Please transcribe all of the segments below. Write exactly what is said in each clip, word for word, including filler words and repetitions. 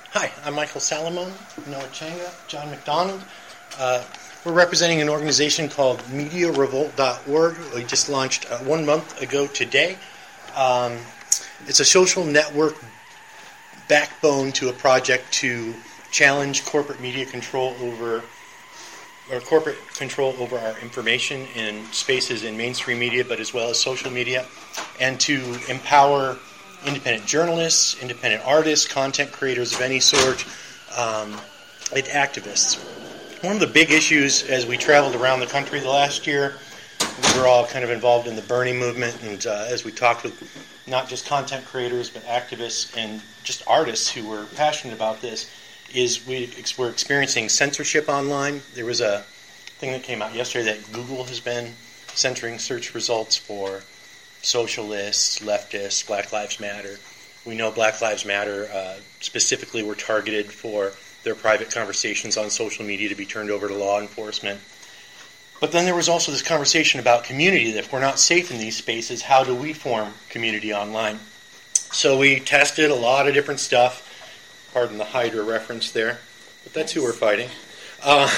Hi, I'm Michael Salamone, Noah Changa, John McDonald. Uh, we're representing an organization called Media Revolt dot org. We just launched uh, one month ago today. Um, it's a social network backbone to a project to challenge corporate media control over, or corporate control over our information in spaces in mainstream media, but as well as social media, and to empower independent journalists, independent artists, content creators of any sort, um, and activists. One of the big issues as we traveled around the country the last year, we were all kind of involved in the Bernie movement, and uh, as we talked with not just content creators, but activists and just artists who were passionate about this, is we, we're experiencing censorship online. There was a thing that came out yesterday that Google has been censoring search results for socialists, leftists, Black Lives Matter. We know Black Lives Matter uh, specifically were targeted for their private conversations on social media to be turned over to law enforcement. But then there was also this conversation about community, that if we're not safe in these spaces, how do we form community online? So we tested a lot of different stuff. Pardon the Hydra reference there, but that's who we're fighting. Uh,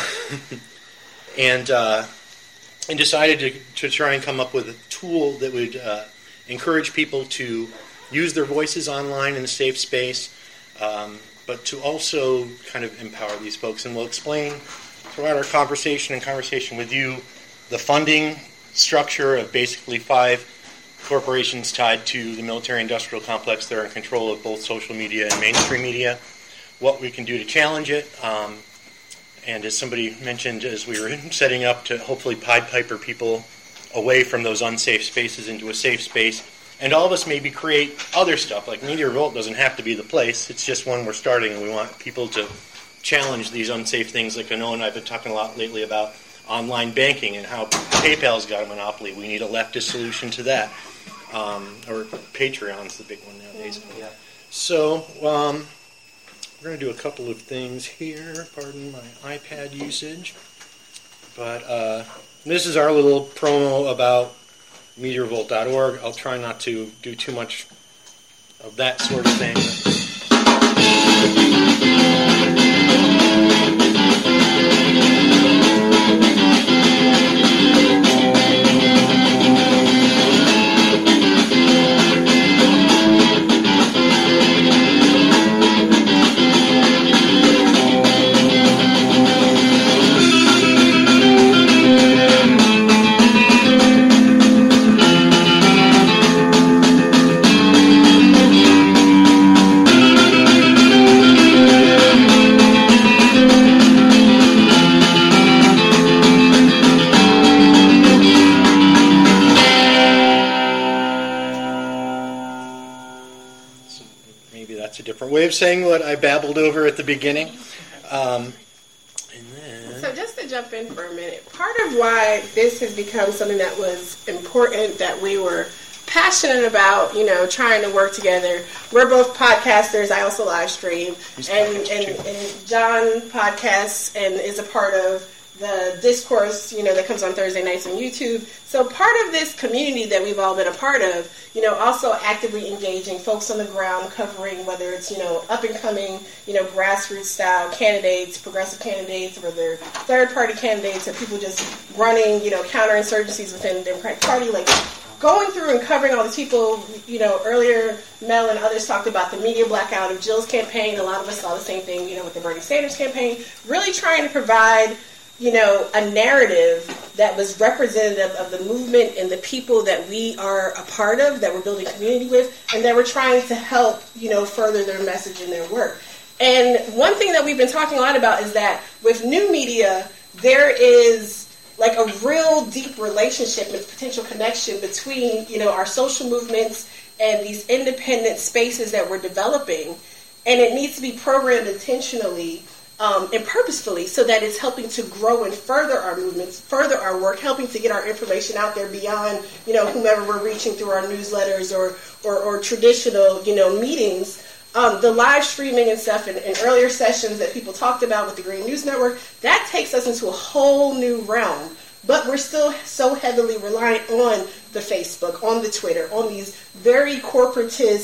and uh, and decided to, to try and come up with a tool that would uh, encourage people to use their voices online in a safe space, um, but to also kind of empower these folks. And we'll explain throughout our conversation and conversation with you the funding structure of basically five corporations tied to the military-industrial complex that are in control of both social media and mainstream media, what we can do to challenge it, um, and as somebody mentioned as we were setting up, to hopefully Pied Piper people away from those unsafe spaces into a safe space. And all of us maybe create other stuff, like Media Revolt doesn't have to be the place, it's just one we're starting, and we want people to challenge these unsafe things. Like I know, and I've been talking a lot lately about online banking and how PayPal's got a monopoly. We need a leftist solution to that. Um, or Patreon's the big one nowadays. Yeah. So, um, we're going to do a couple of things here. Pardon my iPad usage. But uh, this is our little promo about Media Revolt dot org. I'll try not to do too much of that sort of thing. Way of saying what I babbled over at the beginning. Um, and then... So just to jump in for a minute, part of why this has become something that was important, that we were passionate about, you know, trying to work together. We're both podcasters. I also live stream. And, and, and John podcasts and is a part of the discourse, you know, that comes on Thursday nights on YouTube. So part of this community that we've all been a part of, you know, also actively engaging folks on the ground, covering whether it's, you know, up-and-coming, you know, grassroots-style candidates, progressive candidates, or they're third-party candidates, or people just running, you know, counterinsurgencies within the Democratic Party, like going through and covering all these people. You know, earlier Mel and others talked about the media blackout of Jill's campaign. A lot of us saw the same thing, you know, with the Bernie Sanders campaign, really trying to provide, you know, a narrative that was representative of the movement and the people that we are a part of, that we're building community with, and that we're trying to help, you know, further their message and their work. And one thing that we've been talking a lot about is that with new media, there is like a real deep relationship and potential connection between, you know, our social movements and these independent spaces that we're developing. And it needs to be programmed intentionally Um, and purposefully, so that it's helping to grow and further our movements, further our work, helping to get our information out there beyond, you know, whomever we're reaching through our newsletters or or, or traditional, you know, meetings. Um, the live streaming and stuff and, and earlier sessions that people talked about with the Green News Network, that takes us into a whole new realm. But we're still so heavily reliant on the Facebook, on the Twitter, on these very corporatist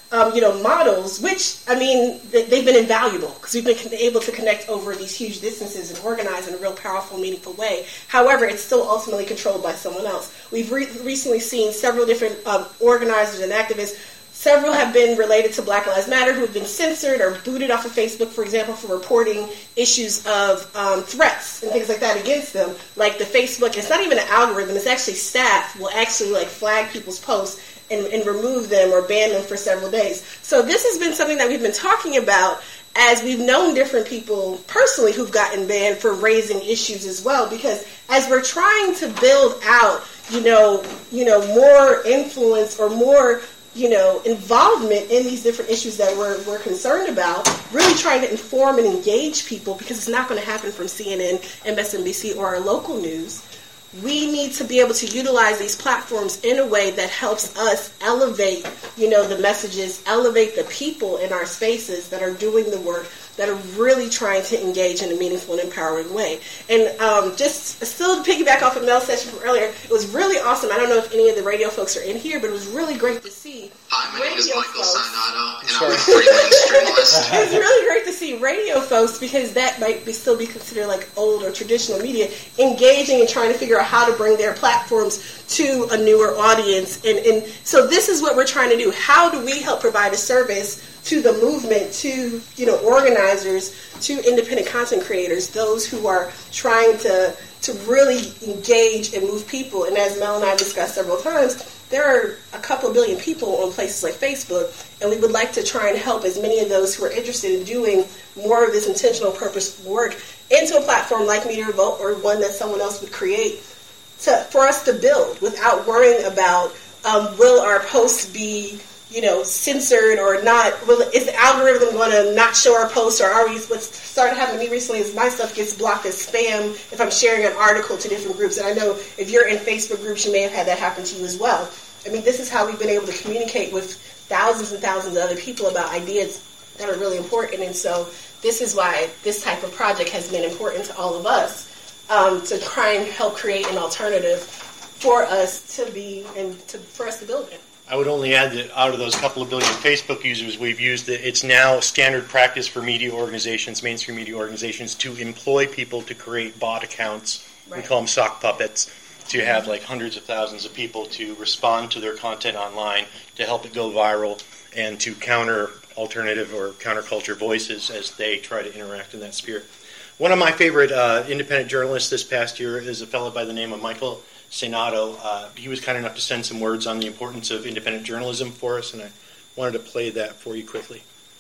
um, you know, models, which, I mean, they've been invaluable because we've been able to connect over these huge distances and organize in a real powerful, meaningful way. However, it's still ultimately controlled by someone else. We've re- recently seen several different um, organizers and activists. Several have been related to Black Lives Matter who have been censored or booted off of Facebook, for example, for reporting issues of um, threats and things like that against them. Like the Facebook, it's not even an algorithm, it's actually staff will actually like flag people's posts and, and remove them or ban them for several days. So this has been something that we've been talking about as we've known different people personally who've gotten banned for raising issues as well, because as we're trying to build out, you know, you know, more influence or more you know, involvement in these different issues that we're, we're concerned about, really trying to inform and engage people, because it's not going to happen from C N N, M S N B C, or our local news. We need to be able to utilize these platforms in a way that helps us elevate, you know, the messages, elevate the people in our spaces that are doing the work, that are really trying to engage in a meaningful and empowering way. And um, just still to piggyback off of Mel's session from earlier, it was really awesome. I don't know if any of the radio folks are in here, but it was really great to see. Hi, my name is Michael Sanato, and Sorry. I'm a freelance journalist. It's really great to see radio folks, because that might be still be considered like old or traditional media, engaging and trying to figure out how to bring their platforms to a newer audience. And, and so this is what we're trying to do. How do we help provide a service to the movement, to, you know, organizers, to independent content creators, those who are trying to to really engage and move people? And as Mel and I discussed several times, there are a couple of billion people on places like Facebook, and we would like to try and help as many of those who are interested in doing more of this intentional purpose work into a platform like Media Revolt, or one that someone else would create, to, for us to build without worrying about um, will our posts be, you know, censored or not? Will, is the algorithm going to not show our posts, or are we? What's started happening to me recently is my stuff gets blocked as spam if I'm sharing an article to different groups. And I know if you're in Facebook groups, you may have had that happen to you as well. I mean, this is how we've been able to communicate with thousands and thousands of other people about ideas that are really important. And so this is why this type of project has been important to all of us, um, to try and help create an alternative for us to be and to, for us to build it. I would only add that out of those couple of billion Facebook users we've used, it, it's now standard practice for media organizations, mainstream media organizations, to employ people to create bot accounts. Right. We call them sock puppets, to have like hundreds of thousands of people to respond to their content online, to help it go viral, and to counter alternative or counterculture voices as they try to interact in that sphere. One of my favorite uh, independent journalists this past year is a fellow by the name of Michael Sanato. Uh, he was kind enough to send some words on the importance of independent journalism for us, and I wanted to play that for you quickly.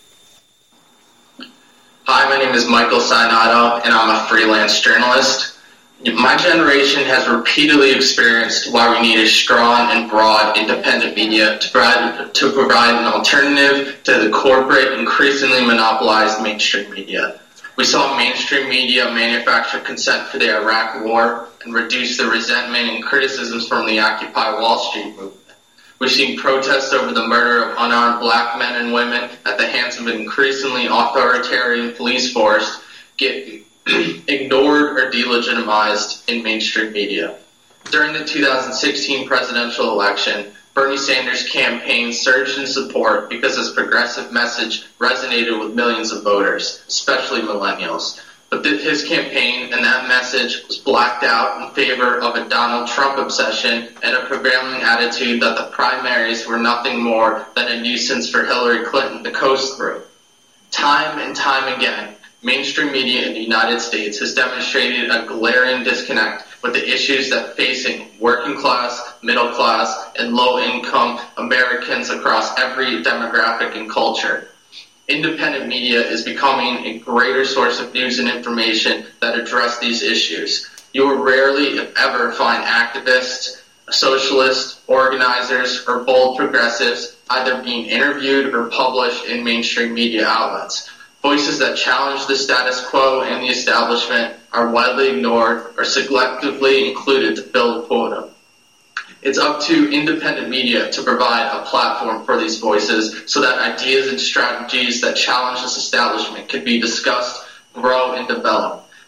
Hi, my name is Michael Sanato, and I'm a freelance journalist. My generation has repeatedly experienced why we need a strong and broad independent media to provide, to provide an alternative to the corporate, increasingly monopolized mainstream media. We saw mainstream media manufacture consent for the Iraq War and reduce the resentment and criticisms from the Occupy Wall Street movement. We've seen protests over the murder of unarmed black men and women at the hands of an increasingly authoritarian police force get ignored or delegitimized in mainstream media. During the two thousand sixteen presidential election, Bernie Sanders' campaign surged in support because his progressive message resonated with millions of voters, especially millennials. But his campaign and that message was blacked out in favor of a Donald Trump obsession and a prevailing attitude that the primaries were nothing more than a nuisance for Hillary Clinton to coast through. Time and time again, mainstream media in the United States has demonstrated a glaring disconnect with the issues that facing working class, middle class, and low-income Americans across every demographic and culture. Independent media is becoming a greater source of news and information that address these issues. You will rarely, if ever, find activists, socialists, organizers, or bold progressives either being interviewed or published in mainstream media outlets. Voices that challenge the status quo and the establishment are widely ignored or selectively included to fill a quota. It's up to independent media to provide a platform for these voices so that ideas and strategies that challenge this establishment can be discussed, grow, and develop.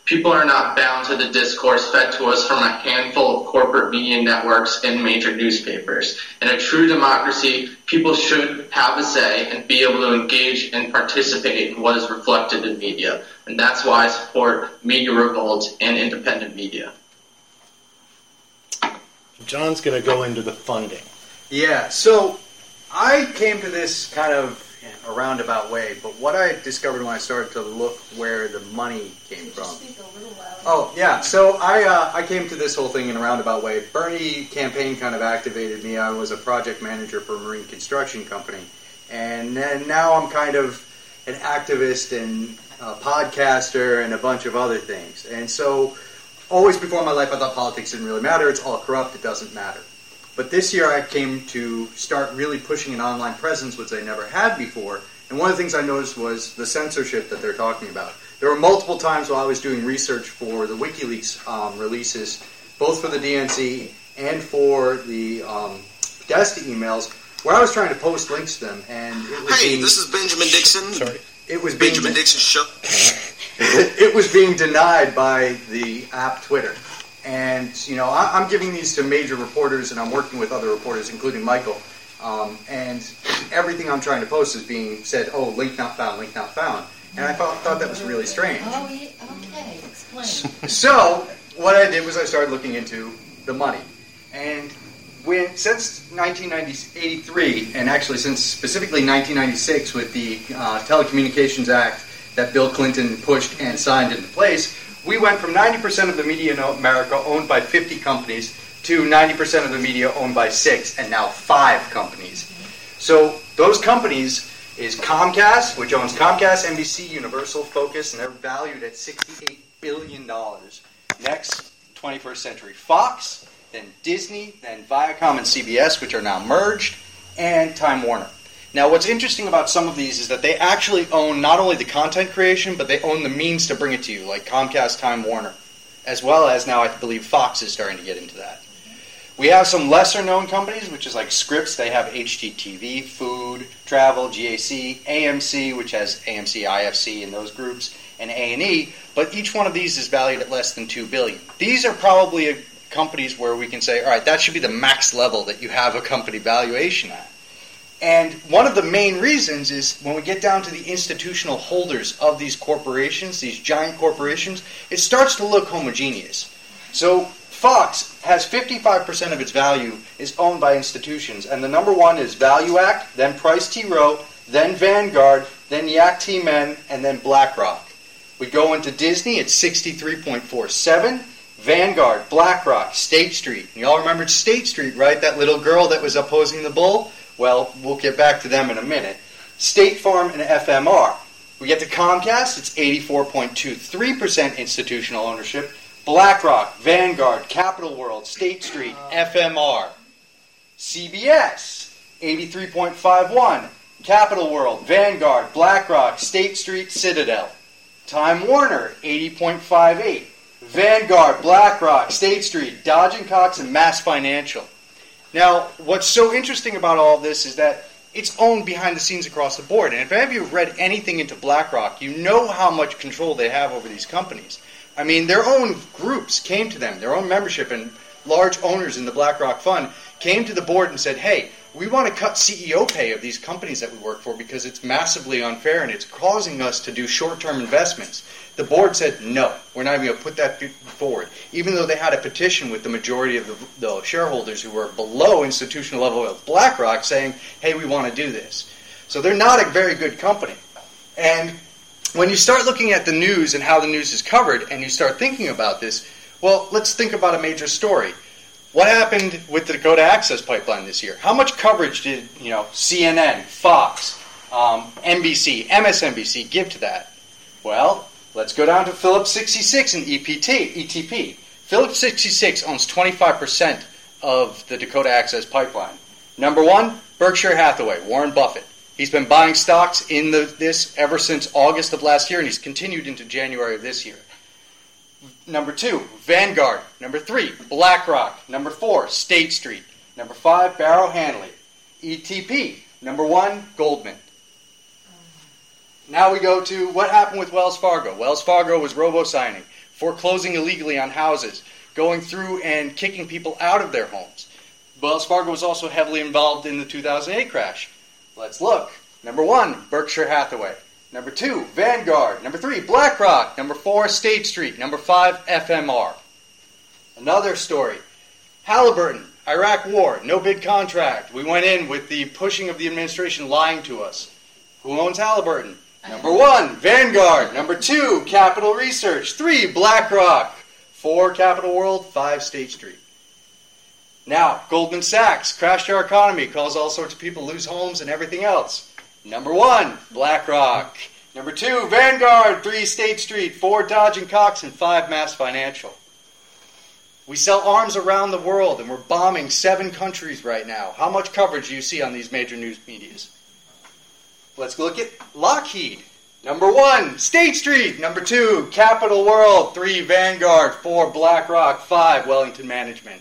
People are not bound to the discourse fed to us from a handful of corporate media networks and major newspapers. In a true democracy, people should have a say and be able to engage and participate in what is reflected in media. And that's why I support Media Revolt and independent media. John's going to go into the funding. Yeah, so I came to this kind of a roundabout way, but what I discovered when I started to look where the money came from. Oh, yeah, so I uh, I came to this whole thing in a roundabout way. Bernie campaign kind of activated me. I was a project manager for a marine construction company, and then now I'm kind of an activist and a podcaster and a bunch of other things. And so always before in my life I thought politics didn't really matter. It's all corrupt. It doesn't matter. But this year I came to start really pushing an online presence, which I never had before. And one of the things I noticed was the censorship that they're talking about. There were multiple times while I was doing research for the WikiLeaks um, releases, both for the D N C and for the um, Podesta emails, where I was trying to post links to them. And it was hey, being, this is Benjamin Dixon. Sorry. It was being, Benjamin Dixon Show. It was being denied by the app Twitter. And, you know, I'm giving these to major reporters, and I'm working with other reporters, including Michael. Um, and everything I'm trying to post is being said, oh, link not found, link not found. And I thought, thought that was really strange. Oh, yeah, okay, explain. So, what I did was I started looking into the money. And when since nineteen eighty-three, and actually since specifically nineteen ninety-six with the uh, Telecommunications Act that Bill Clinton pushed and signed into place, we went from ninety percent of the media in America owned by fifty companies to ninety percent of the media owned by six, and now five companies. So those companies is Comcast, which owns Comcast, N B C, Universal, Focus, and they're valued at sixty-eight billion dollars. Next, twenty-first Century Fox, then Disney, then Viacom and C B S, which are now merged, and Time Warner. Now, what's interesting about some of these is that they actually own not only the content creation, but they own the means to bring it to you, like Comcast, Time Warner, as well as now I believe Fox is starting to get into that. We have some lesser-known companies, which is like Scripps. They have H G T V, Food, Travel, G A C, A M C, which has A M C, I F C in those groups, and A and E, but each one of these is valued at less than two billion dollars. These are probably a, companies where we can say, all right, that should be the max level that you have a company valuation at. And one of the main reasons is when we get down to the institutional holders of these corporations, these giant corporations, it starts to look homogeneous. So Fox has fifty-five percent of its value is owned by institutions, and the number one is ValueAct, then Price T. Rowe, then Vanguard, then Yak T. Men, and then BlackRock. We go into Disney at sixty-three point four seven. Vanguard, BlackRock, State Street. And you all remembered State Street, right? That little girl that was opposing the bull? Well, we'll get back to them in a minute. State Farm and F M R. We get to Comcast, it's eighty-four point two three percent institutional ownership. BlackRock, Vanguard, Capital World, State Street, F M R. C B S, eighty-three point five one. Capital World, Vanguard, BlackRock, State Street, Citadel. Time Warner, eighty point five eight. Vanguard, BlackRock, State Street, Dodge and Cox, and Mass Financial. Now, what's so interesting about all this is that it's owned behind the scenes across the board. And if any of you have read anything into BlackRock, you know how much control they have over these companies. I mean, their own groups came to them, their own membership and large owners in the BlackRock fund came to the board and said, hey, we want to cut C E O pay of these companies that we work for because it's massively unfair and it's causing us to do short-term investments. The board said, no, we're not even going to put that forward, even though they had a petition with the majority of the, the shareholders who were below institutional level of BlackRock saying, hey, we want to do this. So they're not a very good company. And when you start looking at the news and how the news is covered and you start thinking about this, well, let's think about a major story. What happened with the Dakota Access Pipeline this year? How much coverage did, you know, C N N, Fox, um, N B C, M S N B C give to that? Well, let's go down to Phillips sixty-six and E P T, E T P. Phillips sixty-six owns twenty-five percent of the Dakota Access Pipeline. Number one, Berkshire Hathaway, Warren Buffett. He's been buying stocks in the, this ever since August of last year, and he's continued into January of this year. Number two, Vanguard. Number three, BlackRock. Number four, State Street. Number five, Barrow Hanley. E T P. Number one, Goldman. Now we go to what happened with Wells Fargo. Wells Fargo was robo-signing. foreclosing illegally on houses, going through and kicking people out of their homes. Wells Fargo was also heavily involved in the two thousand eight crash. Let's look. Number one, Berkshire Hathaway. Number two, Vanguard. Number three, BlackRock. Number four, State Street. Number five, F M R. Another story. Halliburton, Iraq War, no bid contract. We went in with the pushing of the administration lying to us. Who owns Halliburton? Number one, Vanguard. Number two, Capital Research. Three, BlackRock. Four, Capital World. Five, State Street. Now, Goldman Sachs crashed our economy, caused all sorts of people to lose homes and everything else. Number one, BlackRock. Number two, Vanguard. Three, State Street. Four, Dodge and Cox. And five, Mass Financial. We sell arms around the world, and we're bombing seven countries right now. How much coverage do you see on these major news medias? Let's look at Lockheed. Number one, State Street. Number two, Capital World. Three, Vanguard. Four, BlackRock. Five, Wellington Management.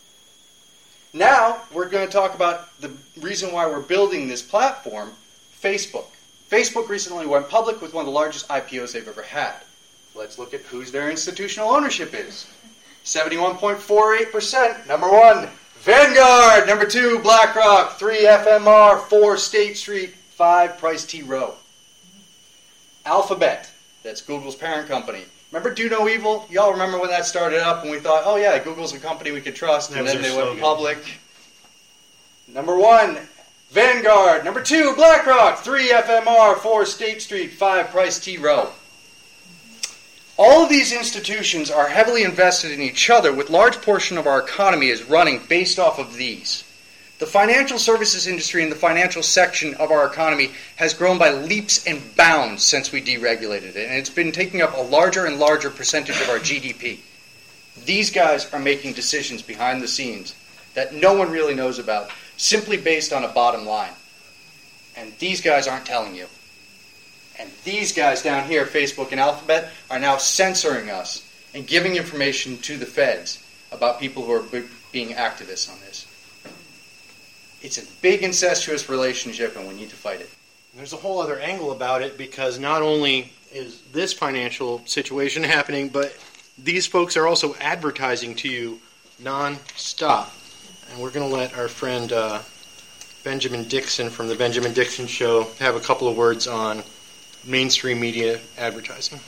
Now, we're going to talk about the reason why we're building this platform, Facebook. Facebook recently went public with one of the largest I P Os they've ever had. Let's look at whose their institutional ownership is. seventy-one point four eight percent. Number one, Vanguard. Number two, BlackRock. Three, F M R. Four, State Street. Five, Price T. Rowe. Alphabet. That's Google's parent company. Remember Do No Evil? Y'all remember when that started up and we thought, oh yeah, Google's a company we could trust, and then they went public. Number one, Vanguard. Number two, BlackRock. Three, F M R. Four, State Street. Five, Price T. Rowe. All of these institutions are heavily invested in each other, with large portion of our economy is running based off of these. The financial services industry and the financial section of our economy has grown by leaps and bounds since we deregulated it, and it's been taking up a larger and larger percentage of our G D P. These guys are making decisions behind the scenes that no one really knows about, simply based on a bottom line. And these guys aren't telling you. And these guys down here, Facebook and Alphabet, are now censoring us and giving information to the feds about people who are b- being activists on this. It's a big incestuous relationship, and we need to fight it. There's a whole other angle about it, because not only is this financial situation happening, but these folks are also advertising to you non-stop. And we're going to let our friend uh, Benjamin Dixon from the Benjamin Dixon Show have a couple of words on mainstream media advertising.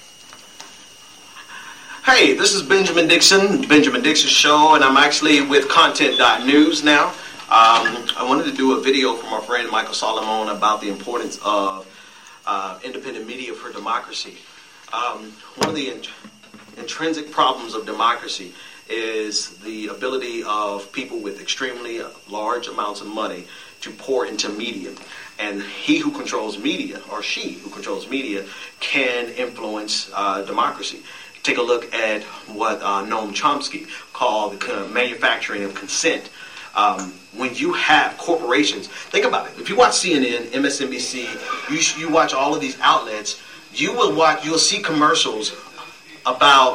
Hey, this is Benjamin Dixon, Benjamin Dixon Show, and I'm actually with Content dot news now. Um, I wanted to do a video from our friend Michael Solomon about the importance of uh, independent media for democracy. Um, one of the int- intrinsic problems of democracy is the ability of people with extremely large amounts of money to pour into media. And he who controls media, or she who controls media, can influence uh, democracy. Take a look at what uh, Noam Chomsky called the manufacturing of consent. Um, when you have corporations, think about it. If you watch C N N, M S N B C, you you watch all of these outlets, you will watch. You'll see commercials about.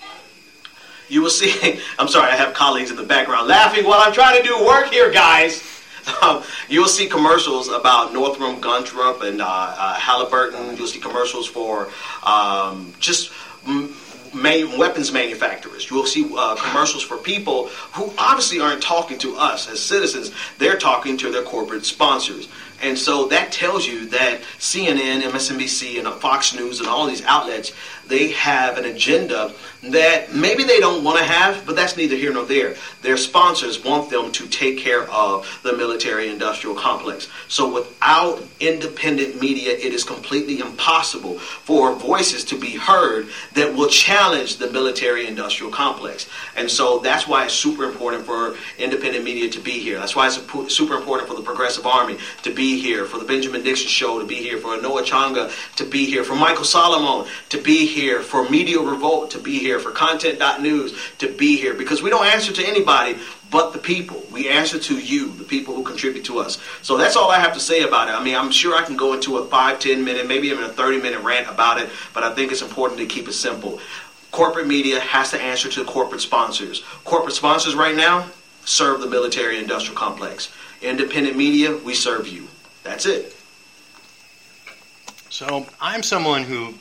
You will see. I'm sorry, I have colleagues in the background laughing while I'm trying to do work here, guys. Um, you'll see commercials about Northrop Grumman and uh, uh, Halliburton. You'll see commercials for um, just. Mm, Man, weapons manufacturers. You will see uh, commercials for people who obviously aren't talking to us as citizens. They're talking to their corporate sponsors. And so that tells you that C N N, M S N B C, and Fox News and all these outlets, they have an agenda that maybe they don't want to have, but that's neither here nor there. Their sponsors want them to take care of the military-industrial complex. So without independent media, it is completely impossible for voices to be heard that will challenge the military-industrial complex. And so that's why it's super important for independent media to be here. That's why it's super important for the Progressive Army to be here, for the Benjamin Dixon Show to be here, for Noah Changa to be here, for Michael Solomon to be here, for Media Revolt to be here, for Content dot news to be here, because we don't answer to anybody but the people. We answer to you, the people who contribute to us. So that's all I have to say about it. I mean, I'm sure I can go into a five, ten minute, maybe even a thirty minute rant about it, but I think it's important to keep it simple. Corporate media has to answer to the corporate sponsors. Corporate sponsors right now serve the military industrial complex. Independent media, we serve you. That's it. So I'm someone who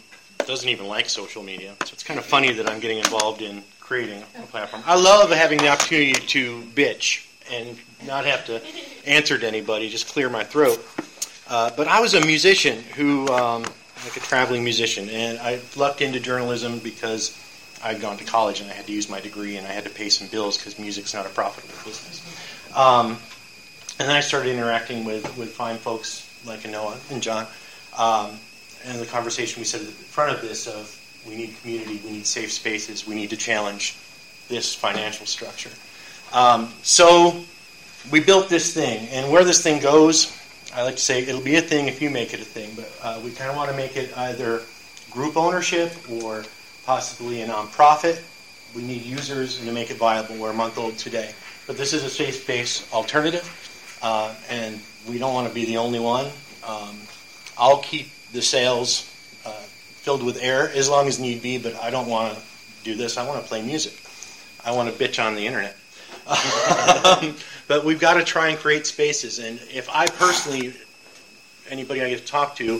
doesn't even like social media. So it's kind of funny that I'm getting involved in creating a platform. I love having the opportunity to bitch and not have to answer to anybody, just clear my throat. Uh, but I was a musician who, um, like a traveling musician, and I lucked into journalism because I'd gone to college and I had to use my degree and I had to pay some bills because music's not a profitable business. Um, and then I started interacting with, with fine folks like Noah and John. Um, and the conversation we said at the front of this of we need community, we need safe spaces, we need to challenge this financial structure. Um, so we built this thing, and where this thing goes, I like to say it'll be a thing if you make it a thing, but uh, we kind of want to make it either group ownership or possibly a nonprofit. We need users and to make it viable. We're a month old today. But this is a faith-based alternative, uh, and we don't want to be the only one. Um, I'll keep the sales uh, filled with air as long as need be, but I don't want to do this. I want to play music. I want to bitch on the internet. um, but we've got to try and create spaces. And if I personally, anybody I get to talk to,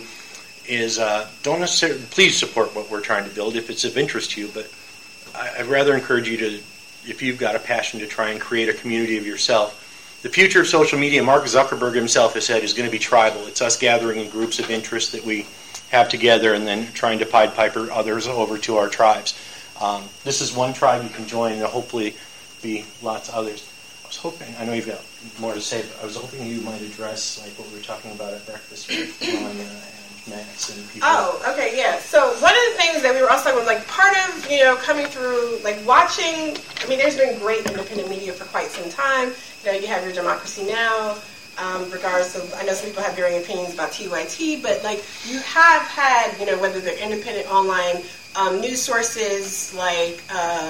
is uh, don't necessarily, please support what we're trying to build if it's of interest to you, but I, I'd rather encourage you to, if you've got a passion to try and create a community of yourself. The future of social media, Mark Zuckerberg himself has said, is going to be tribal. It's us gathering in groups of interest that we have together and then trying to Pied Piper others over to our tribes. Um, this is one tribe you can join, and hopefully be lots of others. I was hoping, I know you've got more to say, but I was hoping you might address like what we were talking about at breakfast with Ron and Max and people. Oh, okay, yeah. So one of the things that we were also talking about, like part of, you know, coming through, like watching, I mean, there's been great independent media for quite some time. You know, you have your Democracy Now!, um, regardless of, I know some people have varying opinions about T Y T, but like you have had, you know, whether they're independent online um, news sources like, uh,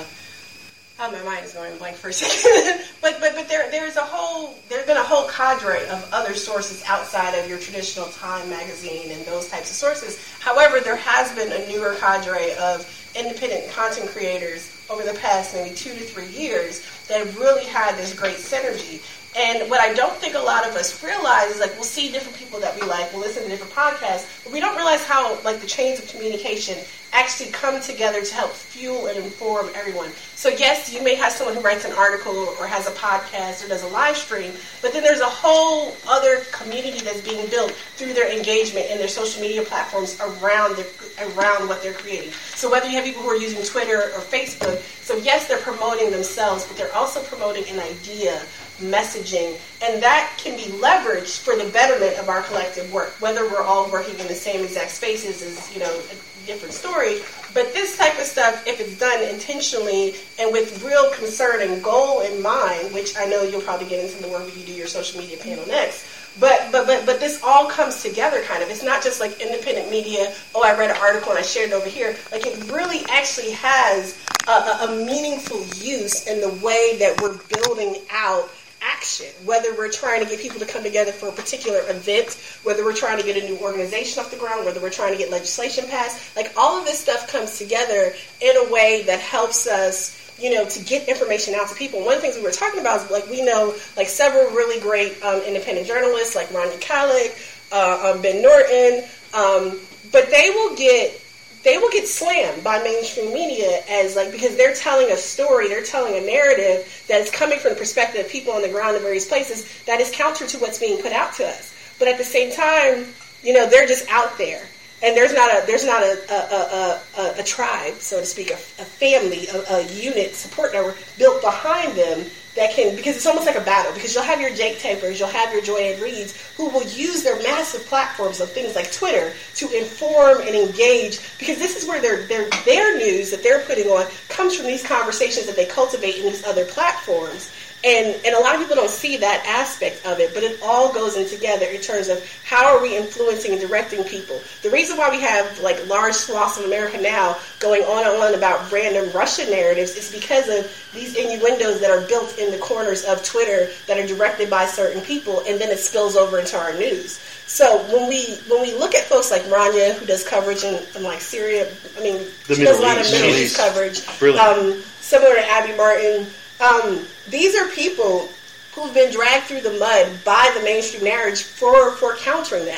oh, my mind is going blank for a second. but but but there there's a whole there's been a whole cadre of other sources outside of your traditional Time magazine and those types of sources. However, there has been a newer cadre of independent content creators over the past maybe two to three years that have really had this great synergy. And what I don't think a lot of us realize is, like, we'll see different people that we like, we'll listen to different podcasts, but we don't realize how, like, the chains of communication actually come together to help fuel and inform everyone. So, yes, you may have someone who writes an article or has a podcast or does a live stream, but then there's a whole other community that's being built through their engagement and their social media platforms around the, around what they're creating. So whether you have people who are using Twitter or Facebook, so, yes, they're promoting themselves, but they're also promoting an idea, messaging, and that can be leveraged for the betterment of our collective work. Whether we're all working in the same exact spaces is, you know, a different story. But this type of stuff, if it's done intentionally and with real concern and goal in mind, which I know you'll probably get into the work when you do your social media panel next. But but but but this all comes together, kind of. It's not just like independent media. Oh, I read an article and I shared it over here. Like, it really actually has a, a, a meaningful use in the way that we're building out action, whether we're trying to get people to come together for a particular event, whether we're trying to get a new organization off the ground, whether we're trying to get legislation passed. Like, all of this stuff comes together in a way that helps us, you know, to get information out to people. One of the things we were talking about is, like, we know, like, several really great um, independent journalists, like Ronnie Kallick, uh, um, Ben Norton, um, but they will get they will get slammed by mainstream media as, like, because they're telling a story, they're telling a narrative that is coming from the perspective of people on the ground in various places that is counter to what's being put out to us. But at the same time, you know, they're just out there. And there's not a there's not a a, a, a, a tribe, so to speak, a, a family, a, a unit, support network built behind them that can, because it's almost like a battle, because you'll have your Jake Tapers, you'll have your Joy-Ann Reeds, who will use their massive platforms of things like Twitter to inform and engage, because this is where their their their news that they're putting on comes from these conversations that they cultivate in these other platforms. And and a lot of people don't see that aspect of it, but it all goes in together in terms of how are we influencing and directing people. The reason why we have, like, large swaths of America now going on and on about random Russian narratives is because of these innuendos that are built in the corners of Twitter that are directed by certain people, and then it spills over into our news. So when we when we look at folks like Rania, who does coverage in, in like Syria, I mean, the she Middle does a lot East, of Middle Middle East East coverage. Brilliant. Um, similar to Abby Martin. Um, these are people who've been dragged through the mud by the mainstream narrative for, for countering that.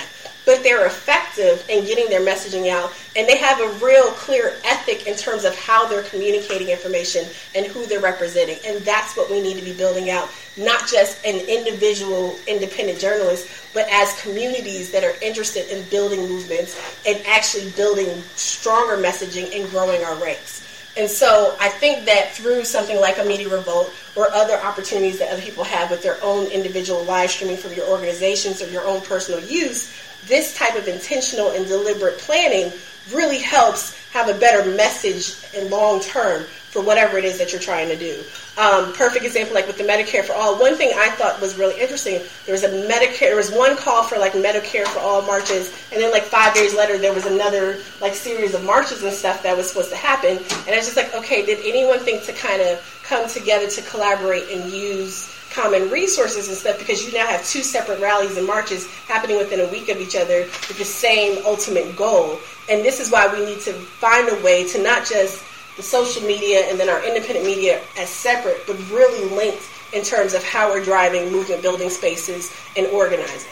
but they're effective in getting their messaging out, and they have a real clear ethic in terms of how they're communicating information and who they're representing. And that's what we need to be building out, not just an individual independent journalist, but as communities that are interested in building movements and actually building stronger messaging and growing our ranks. And so I think that through something like a Media Revolt or other opportunities that other people have with their own individual live streaming from your organizations or your own personal use, this type of intentional and deliberate planning really helps have a better message in long term for whatever it is that you're trying to do. Um, perfect example, like with the Medicare for All. One thing I thought was really interesting, there was a Medicare, there was one call for like Medicare for All marches, and then like five days later there was another like series of marches and stuff that was supposed to happen. And I was just like, okay, did anyone think to kind of come together to collaborate and use common resources and stuff, because you now have two separate rallies and marches happening within a week of each other with the same ultimate goal. And this is why we need to find a way to not just the social media and then our independent media as separate, but really linked in terms of how we're driving movement building spaces and organizing.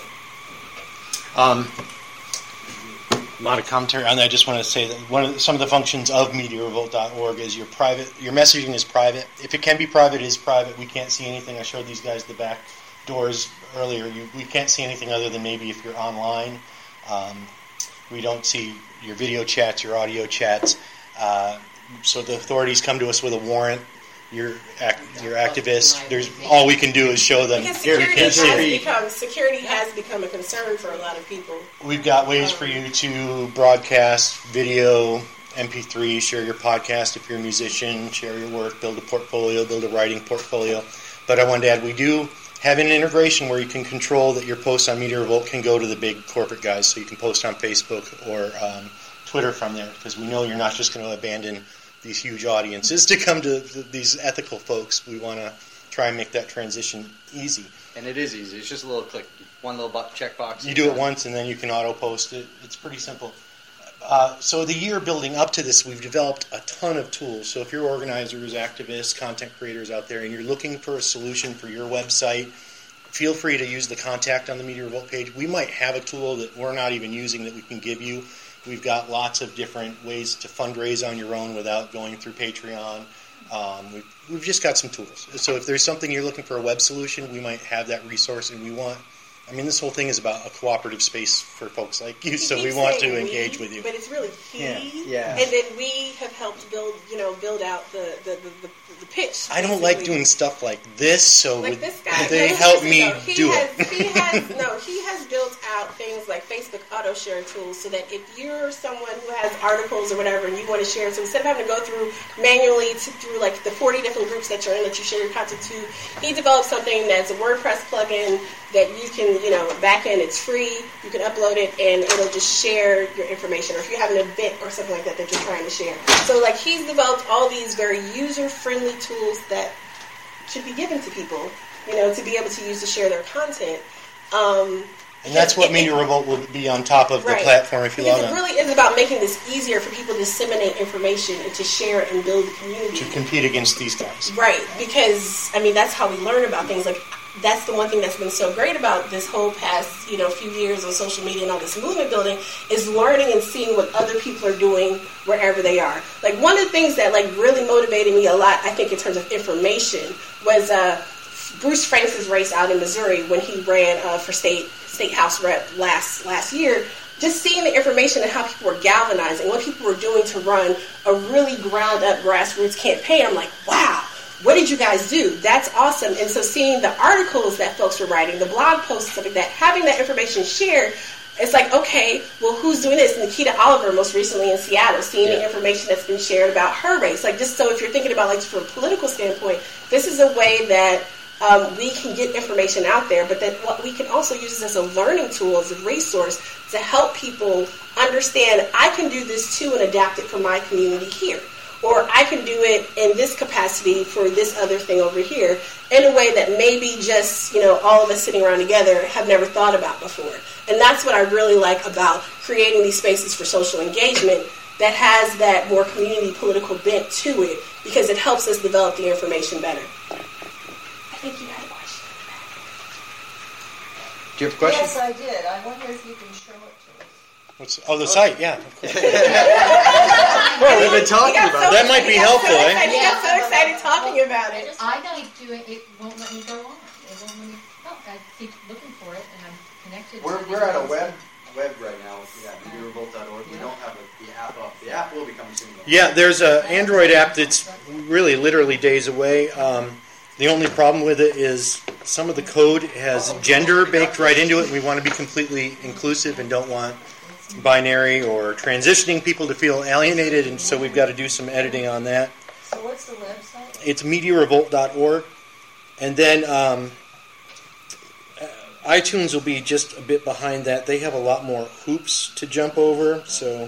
Um, a lot of commentary on that. I just want to say that one of the, some of the functions of media revolt dot org is your private, your messaging is private. If it can be private, it is private. We can't see anything. I showed these guys the back doors earlier. You, we can't see anything other than maybe if you're online. Um, we don't see your video chats, your audio chats. Uh, so the authorities come to us with a warrant. You're act, you're activists. There's all we can do is show them. Because security has become security has become a concern for a lot of people. We've got ways for you to broadcast video, M P three, share your podcast if you're a musician, share your work, build a portfolio, build a writing portfolio. But I wanted to add, we do have an integration where you can control that your posts on Media Revolt can go to the big corporate guys, so you can post on Facebook or um, Twitter from there, because we know you're not just going to abandon these huge audiences to come to th- these ethical folks. We want to try and make that transition easy. And it is easy. It's just a little click, one little bu- checkbox. You do it once, and then you can auto-post it. It's pretty simple. Uh, so the year building up to this, we've developed a ton of tools. So if you're organizers, activists, content creators out there, and you're looking for a solution for your website, feel free to use the contact on the Media Revolt page. We might have a tool that we're not even using that we can give you. We've got lots of different ways to fundraise on your own without going through Patreon. Um, we've, we've just got some tools. So if there's something you're looking for a web solution, we might have that resource, and we want... I mean, this whole thing is about a cooperative space for folks like you, so we want to engage we, with you. But it's really key. Yeah. Yeah. And then we have helped build, you know, build out the the, the, the, the pitch. I don't like doing stuff like this, so like would, this guy, they no, help listen, me though, he do has, it. he has no, he has built out things like Facebook auto share tools, so that if you're someone who has articles or whatever and you want to share, so instead of having to go through manually to, through like the forty different groups that you're in that you share your content to, he developed something that's a WordPress plugin that you can, you know, back in. It's free. You can upload it, and it'll just share your information. Or if you have an event or something like that that you're trying to share. So, like, he's developed all these very user-friendly tools that should be given to people, you know, to be able to use to share their content. Um, And that's what it, Media Revolt will be on top of right. the platform if you because log on. it really is about making this easier for people to disseminate information and to share and build the community. To compete against these guys. Right, because, I mean, that's how we learn about things. Like, that's the one thing that's been so great about this whole past, you know, few years on social media and all this movement building is learning and seeing what other people are doing wherever they are. Like, one of the things that, like, really motivated me a lot, I think, in terms of information was uh, Bruce Franks' race out in Missouri when he ran uh, for state state house rep last last year. Just seeing the information and how people were galvanizing, what people were doing to run a really ground-up grassroots campaign, I'm like, wow. What did you guys do? That's awesome. And so seeing the articles that folks were writing, the blog posts, stuff like that, having that information shared, it's like, okay, well, who's doing this? Nikita Oliver, most recently in Seattle, seeing yeah. the information that's been shared about her race. Like, just so if you're thinking about, like, from a political standpoint, this is a way that um, we can get information out there, but that what we can also use this as a learning tool, as a resource to help people understand, I can do this too and adapt it for my community here. Or I can do it in this capacity for this other thing over here in a way that maybe just, you know, all of us sitting around together have never thought about before. And that's what I really like about creating these spaces for social engagement that has that more community political bent to it, because it helps us develop the information better. I think you had a question. Do you have a question? Yes, I did. I wonder if you can show it to me. What's, oh, the site, yeah. Of course. Well, we've been talking got about so- That might be he got helpful, so eh? excited- He got so excited talking about it. I gotta do it, it won't let me go on. It won't let me, oh, I keep looking for it and I'm connected We're, to we're the at a internet. web web right now. Yeah, media revolt dot org. We don't have a, the app up. The app will be coming soon. though. Yeah, there's a Android app that's really literally days away. Um, the only problem with it is some of the code has gender baked right into it, and we want to be completely inclusive and don't want binary or transitioning people to feel alienated, and so we've got to do some editing on that. So what's the website? It's media revolt dot org. And then um, iTunes will be just a bit behind that. They have a lot more hoops to jump over. So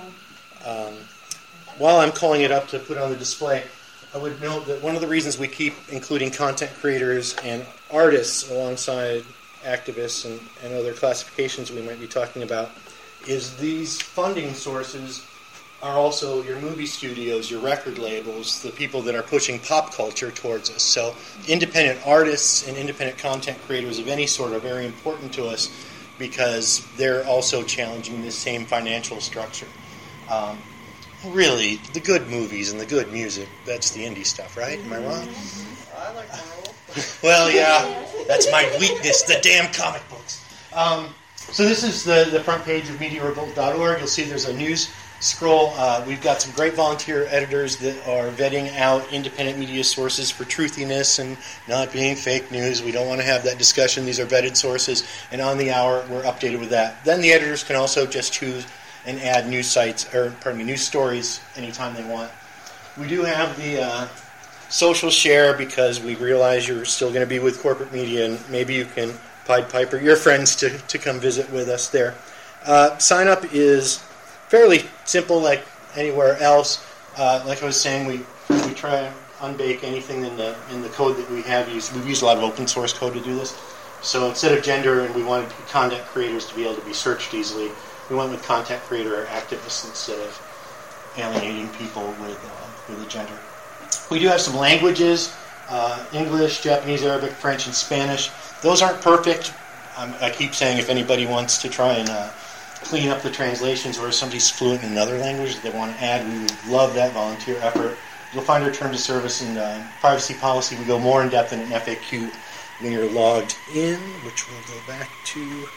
um, while I'm calling it up to put on the display, I would note that one of the reasons we keep including content creators and artists alongside activists and, and other classifications we might be talking about is these funding sources are also your movie studios, your record labels, the people that are pushing pop culture towards us. So independent artists and independent content creators of any sort are very important to us because they're also challenging this same financial structure. Um, really, the good movies and the good music, that's the indie stuff, right? Am I wrong? I like Marvel. Well, yeah, that's my weakness, the damn comic books. Um, so this is the, the front page of media revolt dot org. You'll see there's a news scroll. Uh, we've got some great volunteer editors that are vetting out independent media sources for truthiness and not being fake news. We don't want to have that discussion. These are vetted sources, and on the hour, we're updated with that. Then the editors can also just choose and add news sites, or pardon me, news stories anytime they want. We do have the uh, social share because we realize you're still going to be with corporate media, and maybe you can Pied Piper your friends to, to come visit with us there. Uh, sign up is fairly simple, like anywhere else. Uh, like I was saying, we we try to unbake anything in the in the code that we have used. We've used a lot of open source code to do this. So instead of gender, and we wanted content creators to be able to be searched easily, we went with content creator or activists instead of alienating people with uh, with a gender. We do have some languages: uh, English, Japanese, Arabic, French, and Spanish. Those aren't perfect. Um, I keep saying if anybody wants to try and uh, clean up the translations, or if somebody's fluent in another language that they want to add, we would love that volunteer effort. You'll find our terms of service and uh, privacy policy. We go more in depth in an F A Q when you're logged in, which we'll go back to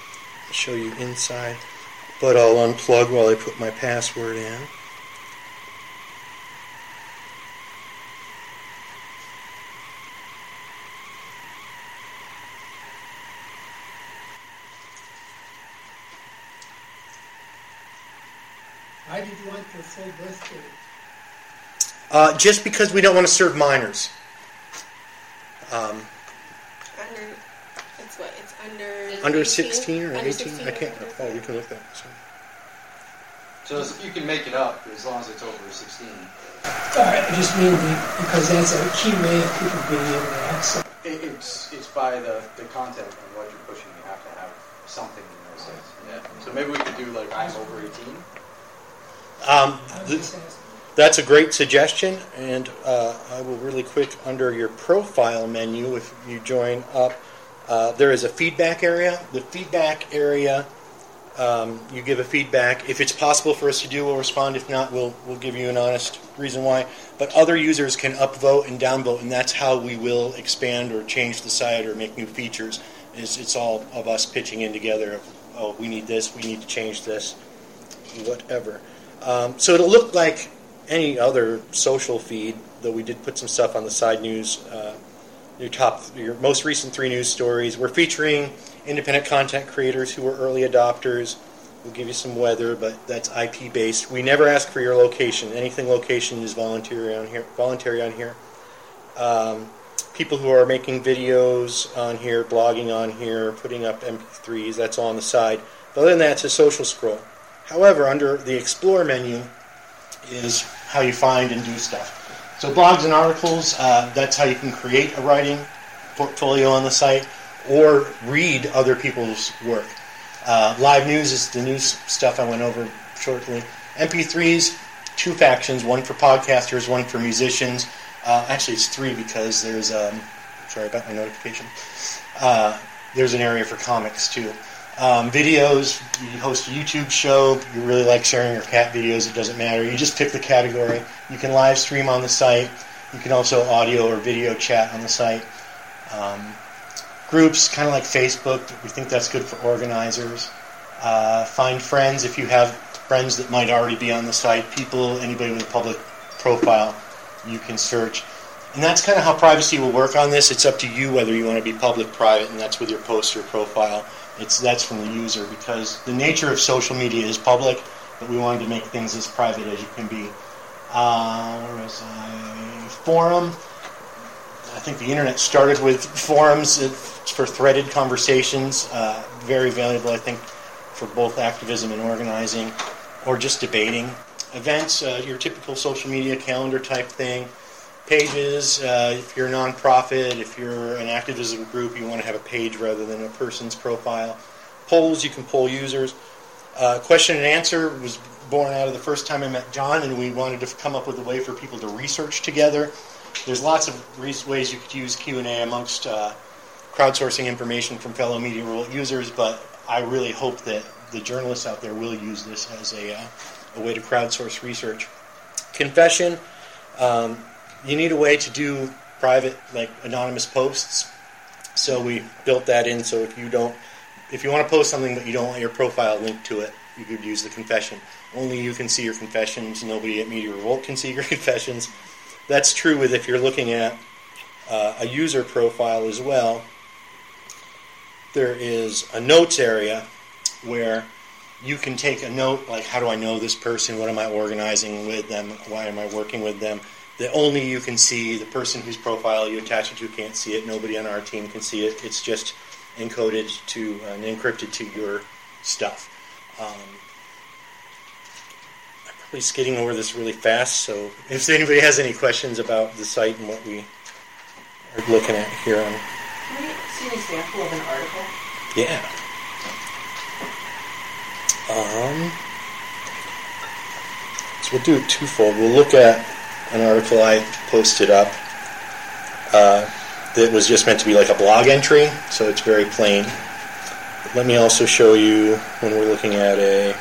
show you inside. But I'll unplug while I put my password in. Why did you want the full birth date? Uh, just because we don't want to serve minors. Um, Under, it's what? It's under. under eighteen? sixteen or Under eighteen? sixteen I can't. or under Oh, you can look that. So. So it's- you can make it up as long as it's over sixteen. All right, I just mean the, because that's a key way of people being able to access. It, it's it's by the, the content and what you're pushing. You have to have something in those things. Yeah. So maybe we could do like I'm over eighteen. Um, I was th- just asking. That's a great suggestion, and uh, I will really quick, under your profile menu, if you join up, uh, there is a feedback area. The feedback area, um, you give a feedback. If it's possible for us to do, we'll respond. If not, we'll we'll give you an honest reason why. But other users can upvote and downvote, and that's how we will expand or change the site or make new features. Is it's all of us pitching in together. Of, oh, we need this, we need to change this, whatever. Um, so it'll look like any other social feed, though we did put some stuff on the side news. Uh, your top, your most recent three news stories. We're featuring independent content creators who are early adopters. We'll give you some weather, but that's I P based. We never ask for your location. Anything location is voluntary on here. Voluntary on here. Um, people who are making videos on here, blogging on here, putting up M P threes. That's all on the side. But other than that, it's a social scroll. However, under the Explore menu is how you find and do stuff. So blogs and articles, uh, that's how you can create a writing portfolio on the site or read other people's work. Uh, live news is the news stuff I went over shortly. M P threes, two factions, one for podcasters, one for musicians. Uh, actually, it's three because there's, um, sorry about my notification, uh, there's an area for comics too. Um, videos, you host a YouTube show, you really like sharing your cat videos, it doesn't matter. You just pick the category. You can live stream on the site. You can also audio or video chat on the site. Um, groups, kind of like Facebook, we think that's good for organizers. Uh, find friends if you have friends that might already be on the site. People, anybody with a public profile, you can search. And that's kind of how privacy will work on this. It's up to you whether you want to be public, private, and that's with your post or profile. It's that's from the user, because the nature of social media is public, but we wanted to make things as private as you can be. Uh, where was I? Forum. I think the internet started with forums for threaded conversations. Uh, very valuable, I think, for both activism and organizing, or just debating. Events, uh, your typical social media calendar type thing. Pages, uh, if you're a nonprofit, if you're an activism group, you want to have a page rather than a person's profile. Polls, you can poll users. Uh, question and answer was born out of the first time I met John, and we wanted to come up with a way for people to research together. There's lots of ways you could use Q and A amongst uh, crowdsourcing information from fellow Media Revolt users, but I really hope that the journalists out there will use this as a, uh, a way to crowdsource research. Confession. Um, You need a way to do private, like anonymous posts. So we built that in. So if you don't, if you want to post something but you don't want your profile linked to it, you could use the confession. Only you can see your confessions. Nobody at Media Revolt can see your confessions. That's true with if you're looking at uh, a user profile as well. There is a notes area where you can take a note, like how do I know this person? What am I organizing with them? Why am I working with them? That only you can see. The person whose profile you attach it to can't see it. Nobody on our team can see it. It's just encoded to and encrypted to your stuff. Um, I'm probably skidding over this really fast, so if anybody has any questions about the site and what we are looking at here on... Can we see an example of an article? Yeah. Um, so we'll do it twofold. We'll look at an article I posted up uh, that was just meant to be like a blog entry, so it's very plain. But let me also show you when we're looking at a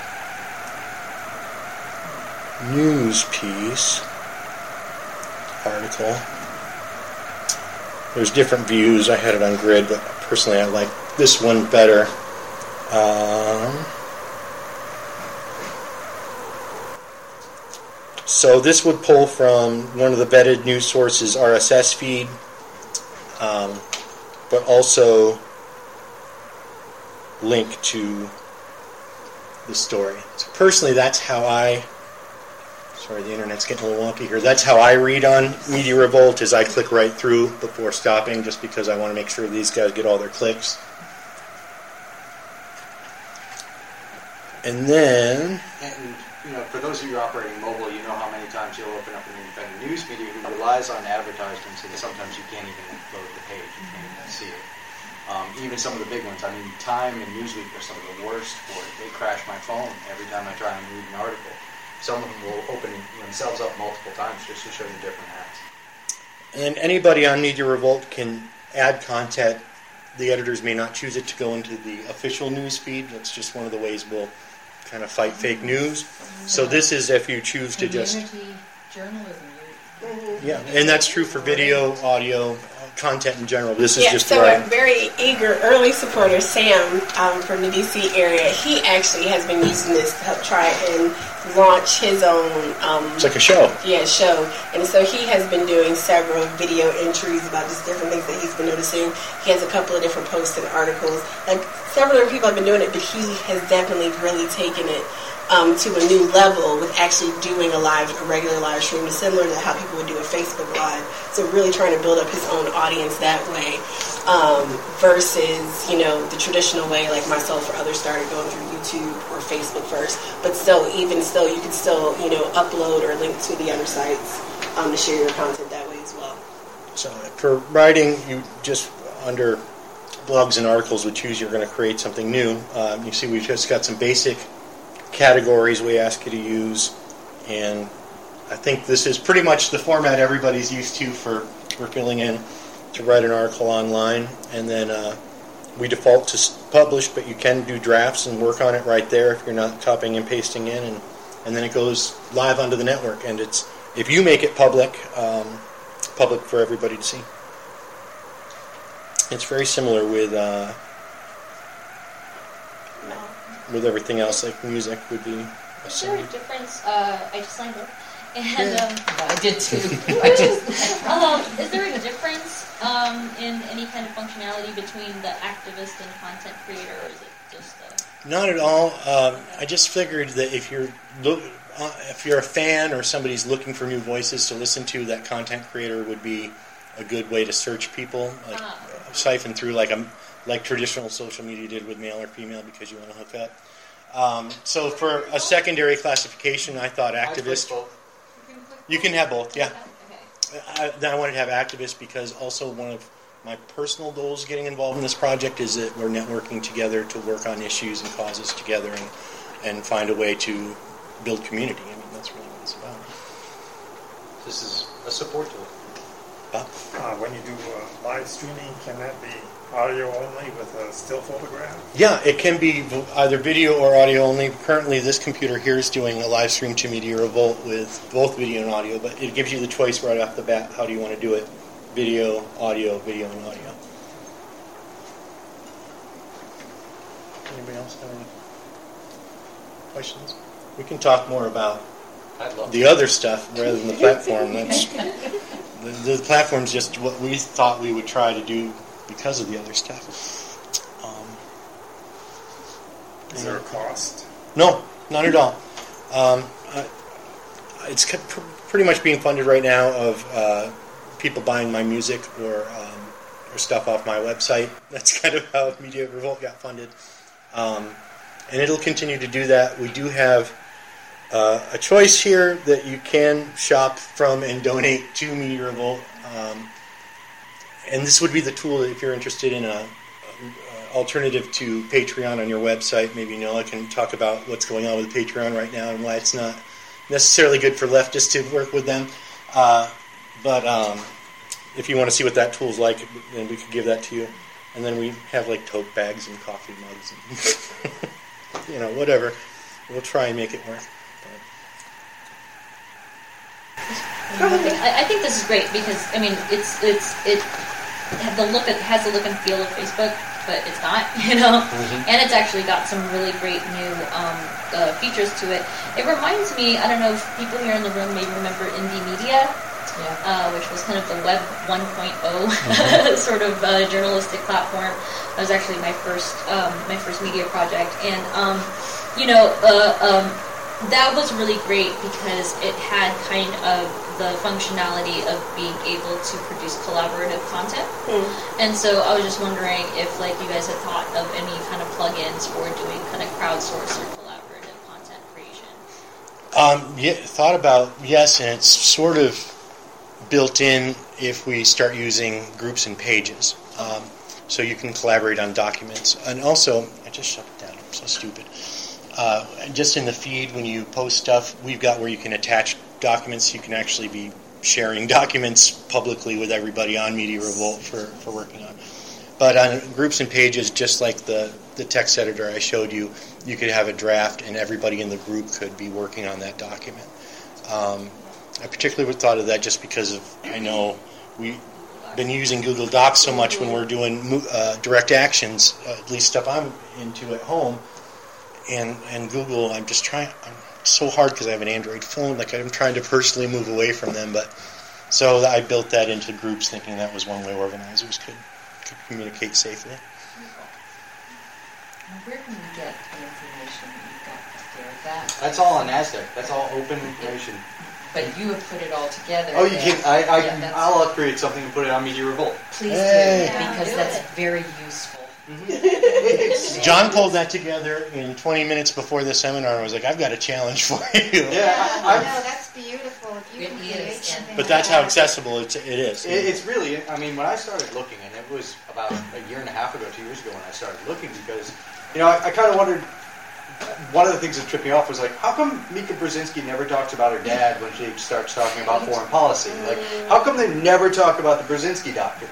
news piece article. There's different views. I had it on grid, but personally I like this one better. Um... So this would pull from one of the vetted news sources' R S S feed, um, but also link to the story. So personally, that's how I, sorry, the internet's getting a little wonky here. That's how I read on Media Revolt, is I click right through before stopping, just because I want to make sure these guys get all their clicks. And then... And, you know, for those of you operating mobile, you know how many times you'll open up an independent news media who relies on advertisements, and sometimes you can't even load the page, you can't even see it. Um, even some of the big ones, I mean, Time and Newsweek are some of the worst for it. They crash my phone every time I try and read an article. Some of them will open themselves up multiple times just to show you different ads. And anybody on Media Revolt can add content. The editors may not choose it to go into the official news feed. That's just one of the ways we'll kind of fight fake news. So this is if you choose to just... Community journalism. Yeah, and that's true for video, audio, content in general. This is yeah, just so right. a very eager early supporter, Sam, um, from the D C area, he actually has been using this to help try and launch his own... Um, it's like a show. Yeah, show. And so he has been doing several video entries about just different things that he's been noticing. He has a couple of different posts and articles. Like, several different people have been doing it, but he has definitely really taken it Um, to a new level with actually doing a live, a regular live stream, similar to how people would do a Facebook Live. So really trying to build up his own audience that way, um, versus, you know, the traditional way, like myself or others started going through YouTube or Facebook first. But still, even still, you can still, you know, upload or link to the other sites um, to share your content that way as well. So for writing, you just under blogs and articles would choose you're going to create something new. Um, you see we've just got some basic categories we ask you to use, and I think this is pretty much the format everybody's used to for, for filling in to write an article online. And then uh, we default to s- publish, but you can do drafts and work on it right there if you're not copying and pasting in, and, and then it goes live onto the network. And it's if you make it public, um, public for everybody to see. It's very similar with uh, with everything else, like music would be. Is there a difference? Uh, I just signed it. And um, I did too. I just um, is there a difference um, in any kind of functionality between the activist and content creator, or is it just a... Not at all. Um, I just figured that if you're look, uh, if you're a fan or somebody's looking for new voices to listen to, that content creator would be a good way to search people, like Ah. siphon through like a like traditional social media did with male or female because you want to hook up. Um, so for a secondary classification, I thought activist. You can have both, yeah. I, then I wanted to have activists because also one of my personal goals getting involved in this project is that we're networking together to work on issues and causes together and, and find a way to build community. I mean, that's really what it's about. This is a support tool. Bob? Uh, when you do uh, live streaming, can that be audio only with a still photograph? Yeah, it can be v- either video or audio only. Currently, this computer here is doing a live stream to Media Revolt with both video and audio, but it gives you the choice right off the bat. How do you want to do it? Video, audio, video, and audio. Anybody else have any questions? We can talk more about I'd love the to. other stuff rather than the platform. That's the, the platform's just what we thought we would try to do because of the other stuff. Um, Is there a cost? No, not at all. Um, uh, it's c- pr- pretty much being funded right now of uh, people buying my music or um, or stuff off my website. That's kind of how Media Revolt got funded. Um, and it'll continue to do that. We do have uh, a choice here that you can shop from and donate to Media Revolt. Um, and this would be the tool if you're interested in a, a alternative to Patreon on your website. Maybe Noah can talk about what's going on with Patreon right now and why it's not necessarily good for leftists to work with them. Uh, but um, if you want to see what that tool's like, then we could give that to you. And then we have like tote bags and coffee mugs and you know, whatever. We'll try and make it work. I, I think this is great because I mean it's it's it had the look it has the look and feel of Facebook, but it's not, you know. Mm-hmm. And it's actually got some really great new um, uh, features to it. It reminds me, I don't know if people here in the room maybe remember Indie Media, yeah. uh, which was kind of the Web one point oh mm-hmm. sort of uh, journalistic platform. That was actually my first um, my first media project, and um, you know. Uh, um, That was really great because it had kind of the functionality of being able to produce collaborative content. Mm. And so I was just wondering if, like, you guys had thought of any kind of plugins for doing kind of crowdsourced or collaborative content creation. Um, yeah, thought about, yes, and it's sort of built in if we start using groups and pages. Um, so you can collaborate on documents. And also, I just shut it down, I'm so stupid. Uh, just in the feed, when you post stuff, we've got where you can attach documents. You can actually be sharing documents publicly with everybody on Media Revolt for, for working on. But on groups and pages, just like the, the text editor I showed you, you could have a draft and everybody in the group could be working on that document. Um, I particularly thought of that just because of, I know we've been using Google Docs so much when we're doing uh, direct actions, uh, at least stuff I'm into at home. And and Google, I'm just trying. I'm so hard because I have an Android phone. Like I'm trying to personally move away from them. But so I built that into groups, thinking that was one way organizers could, could communicate safely. Where can we get the information you've got up there? That That's all on NASDAQ. That's all open information. But you have put it all together. Oh, you there. can. I, I Yeah, can. that's- I'll create something and put it on Media Revolt. Please Hey. do, because Yeah, do that's it. very useful. John pulled that together in twenty minutes before the seminar. I was like, I've got a challenge for you. Yeah, I, no, that's beautiful. If you It can is, create and- something But that's like how that. accessible it, it is. It, it's really, I mean, when I started looking, and it was about a year and a half ago, two years ago when I started looking, because, you know, I, I kind of wondered, one of the things that tripped me off was like, how come Mika Brzezinski never talks about her dad when she starts talking about foreign policy? Like, how come they never talk about the Brzezinski doctrine?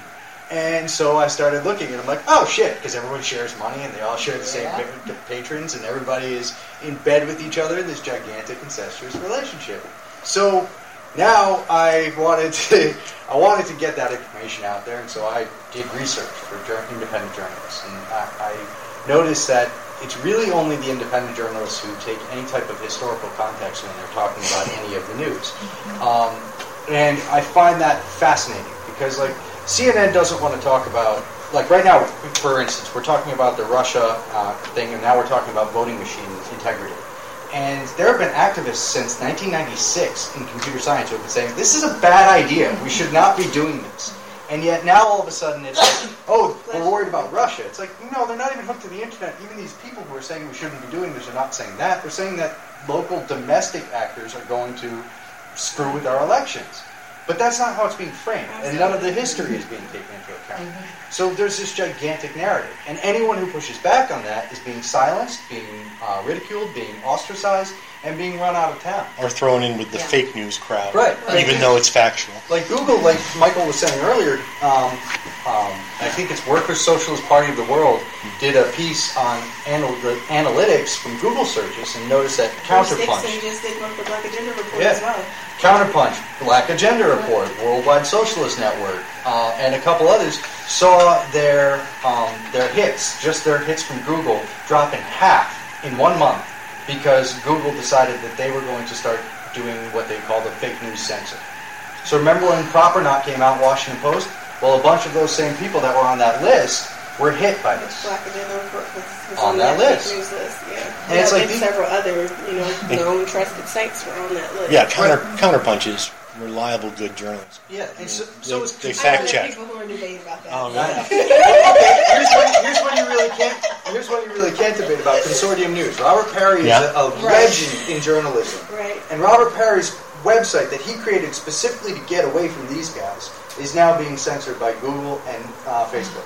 And so I started looking, and I'm like, oh shit, because everyone shares money, and they all share the same Yeah. pa- patrons, and everybody is in bed with each other in this gigantic incestuous relationship. So now I wanted to, I wanted to get that information out there, and so I did research for jour- independent journalists, and I, I noticed that it's really only the independent journalists who take any type of historical context when they're talking about any of the news. Um, and I find that fascinating, because like C N N doesn't want to talk about, like right now, for instance, we're talking about the Russia uh, thing, and now we're talking about voting machine integrity. And there have been activists since nineteen ninety-six in computer science who have been saying, this is a bad idea, we should not be doing this. And yet now all of a sudden it's like, oh, we're worried about Russia. It's like, no, they're not even hooked to the internet. Even these people who are saying we shouldn't be doing this are not saying that. They're saying that local domestic actors are going to screw with our elections. But that's not how it's being framed, and none of the history is being taken into account. Mm-hmm. So there's this gigantic narrative, and anyone who pushes back on that is being silenced, being uh, ridiculed, being ostracized, and being run out of town. Or thrown in with the Yeah. fake news crowd, Right. even though it's factual. Like Google, like Michael was saying earlier, um, um, I think it's Workers' Socialist Party of the World did a piece on anal- the analytics from Google searches and noticed that Counterpunch. Nixon just did one for Black Agenda Report Yeah. as well. Counterpunch, Black Agenda Report, Worldwide Socialist Network, uh, and a couple others saw their um, their hits, just their hits from Google, drop in half in one month because Google decided that they were going to start doing what they call the fake news censor. So remember when Proper Not came out, Washington Post? Well, a bunch of those same people that were on that list were hit by this. Black Agenda Report was, was On on, that that, list. fake news list. Yeah, And yeah, it's like and these- several other, you know, known trusted sites were on that list. Yeah, counter counterpunches, reliable, good journalists. Yeah, and so, They, so it's they I know fact there are check. people who are debating about that. Oh, I man. know. Okay, here's what, here's what you really can't. Here's what you really can't debate about Consortium News. Robert Parry is Yeah. a, a Right. legend in journalism, Right. and Robert Parry's website that he created specifically to get away from these guys is now being censored by Google and uh, Facebook.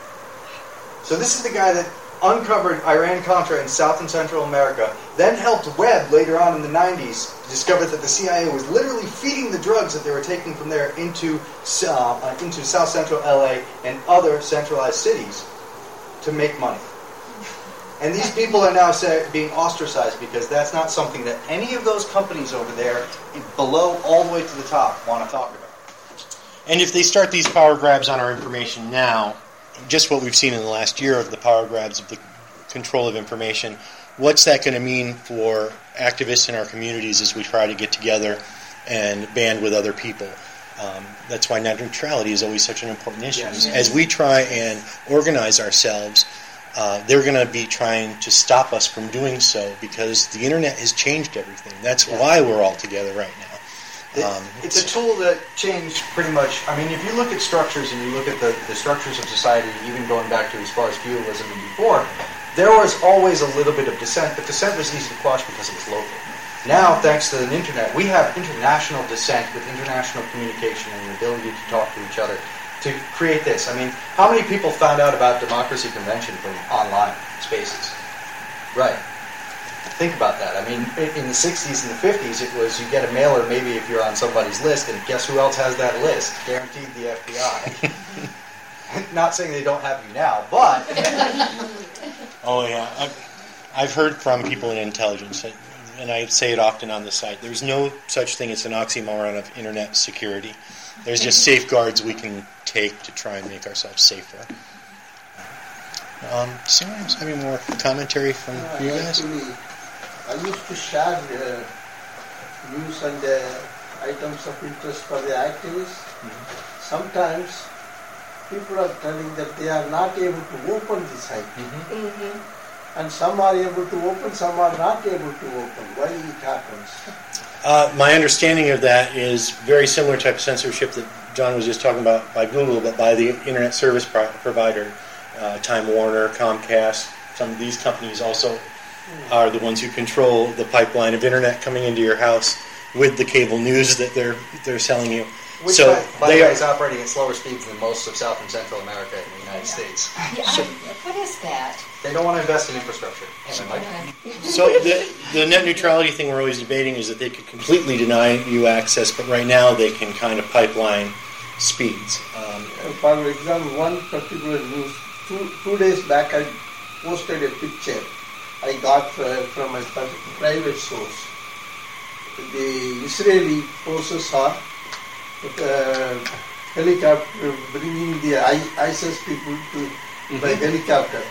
So this is the guy that uncovered Iran-Contra in South and Central America, then helped Webb later on in the nineties discover that the C I A was literally feeding the drugs that they were taking from there into uh, into South Central L A and other centralized cities to make money. And these people are now say, being ostracized because that's not something that any of those companies over there, below all the way to the top, want to talk about. And if they start these power grabs on our information now, just what we've seen in the last year of the power grabs of the control of information, what's that going to mean for activists in our communities as we try to get together and band with other people? Um, that's why net neutrality is always such an important issue. Yes. As we try and organize ourselves, uh, they're going to be trying to stop us from doing so because the internet has changed everything. That's Yeah. why we're all together right now. It, Um, it's a tool that changed pretty much. I mean, if you look at structures and you look at the, the structures of society, even going back to as far as feudalism and before, there was always a little bit of dissent, but dissent was easy to quash because it was local. Now, thanks to the internet, we have international dissent with international communication and the ability to talk to each other to create this. I mean, how many people found out about Democracy Convention from online spaces? Right. Think about that. I mean, in the sixties and the fifties, it was you get a mailer maybe if you're on somebody's list, and guess who else has that list? Guaranteed the F B I. Not saying they don't have you now, but... Oh, yeah. I've, I've heard from people in intelligence, and I say it often on the site, there's no such thing as an oxymoron of internet security. There's just safeguards we can take to try and make ourselves safer. Um, so I was having more commentary from Uh, you guys. Actually, I used to share uh, news and uh, items of interest for the activists. Mm-hmm. Sometimes people are telling that they are not able to open the site. Mm-hmm. Mm-hmm. And some are able to open, some are not able to open. Why it happens? Uh, my understanding of that is very similar type of censorship that John was just talking about by Google, but by the internet service pro- provider. Uh, Time Warner, Comcast, some of these companies also are the ones who control the pipeline of internet coming into your house with the cable news that they're they're selling you. Which, so by, by they the way, are, is operating at slower speeds than most of South and Central America and the United States. Yeah, So- I- what is that? They don't want to invest in infrastructure. Am I right? so the the net neutrality thing we're always debating is that they could completely deny you access, but right now they can kind of pipeline speeds. Um, For example, one particular news, two, two days back I posted a picture I got uh, from a private source. The Israeli forces are uh, helicopter bringing the ISIS people to mm-hmm. by helicopter.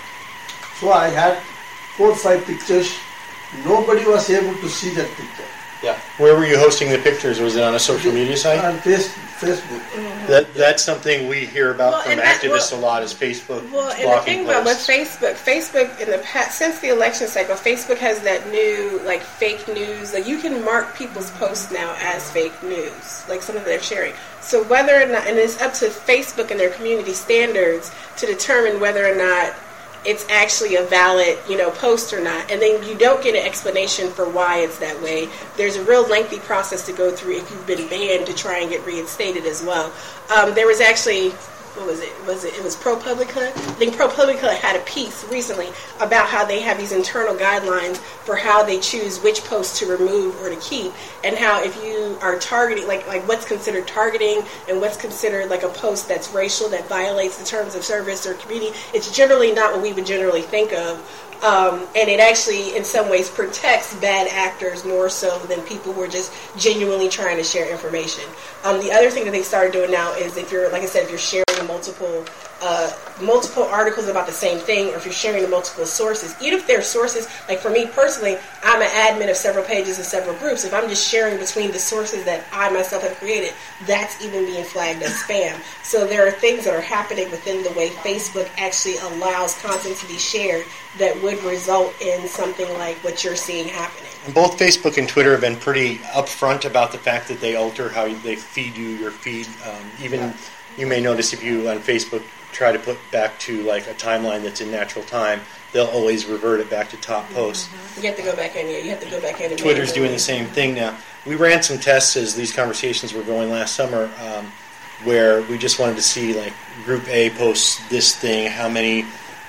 So I had four or five pictures. Nobody was able to see that picture. Yeah. Where were you hosting the pictures? Was it on a social media site? On Facebook. Mm-hmm. That that's something we hear about well, from that, activists well, a lot is Facebook. Well, and the thing posts. about with Facebook, Facebook in the past, since the election cycle, Facebook has that new like fake news. Like you can mark people's posts now as fake news, like some of they're sharing. So whether or not, and it's up to Facebook and their community standards to determine whether or not it's actually a valid, you know, post or not. And then you don't get an explanation for why it's that way. There's a real lengthy process to go through if you've been banned to try and get reinstated as well. Um, there was actually, what was it? Was it? It was ProPublica. I think ProPublica had a piece recently about how they have these internal guidelines for how they choose which posts to remove or to keep, and how if you are targeting, like like what's considered targeting and what's considered like a post that's racial, that violates the terms of service or community, it's generally not what we would generally think of. Um, and it actually, in some ways, protects bad actors more so than people who are just genuinely trying to share information. Um, the other thing that they started doing now is if you're, like I said, if you're sharing multiple uh, multiple articles about the same thing, or if you're sharing multiple sources, even if they're sources, like for me personally, I'm an admin of several pages and several groups. If I'm just sharing between the sources that I myself have created, that's even being flagged as spam. So there are things that are happening within the way Facebook actually allows content to be shared that would result in something like what you're seeing happening. And both Facebook and Twitter have been pretty upfront about the fact that they alter how they feed you your feed. Um, even you may notice if you on Facebook try to put back to like a timeline that's in natural time, they'll always revert it back to top posts. Mm-hmm. You have to go back in. Yeah, you have to go back in. And Twitter's doing the same thing now. We ran some tests as these conversations were going last summer, um, where we just wanted to see like Group A posts this thing, how many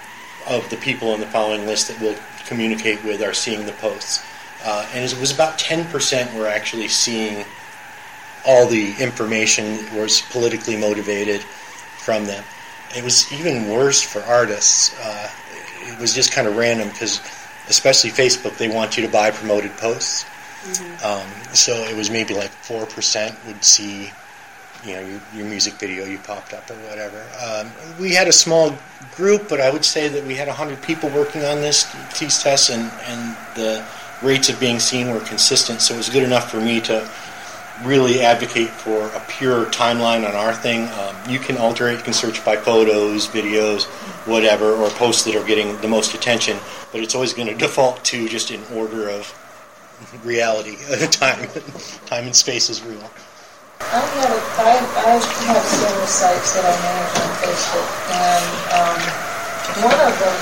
of the people in the following list that we'll communicate with are seeing the posts. Uh, and it was about ten percent were actually seeing all the information that was politically motivated from them. It was even worse for artists. Uh, it was just kind of random because, especially Facebook, they want you to buy promoted posts. Mm-hmm. Um, so it was maybe like four percent would see, you know, your, your music video you popped up or whatever. Um, we had a small group, but I would say that we had one hundred people working on this, these tests, and, and the rates of being seen were consistent, so it was good enough for me to really advocate for a pure timeline on our thing. Um, you can alter it, you can search by photos, videos, whatever, or posts that are getting the most attention, but it's always going to default to just in order of reality, time. Time and space is real. I have, a, I, I have several sites that I manage on Facebook, and um, one of them,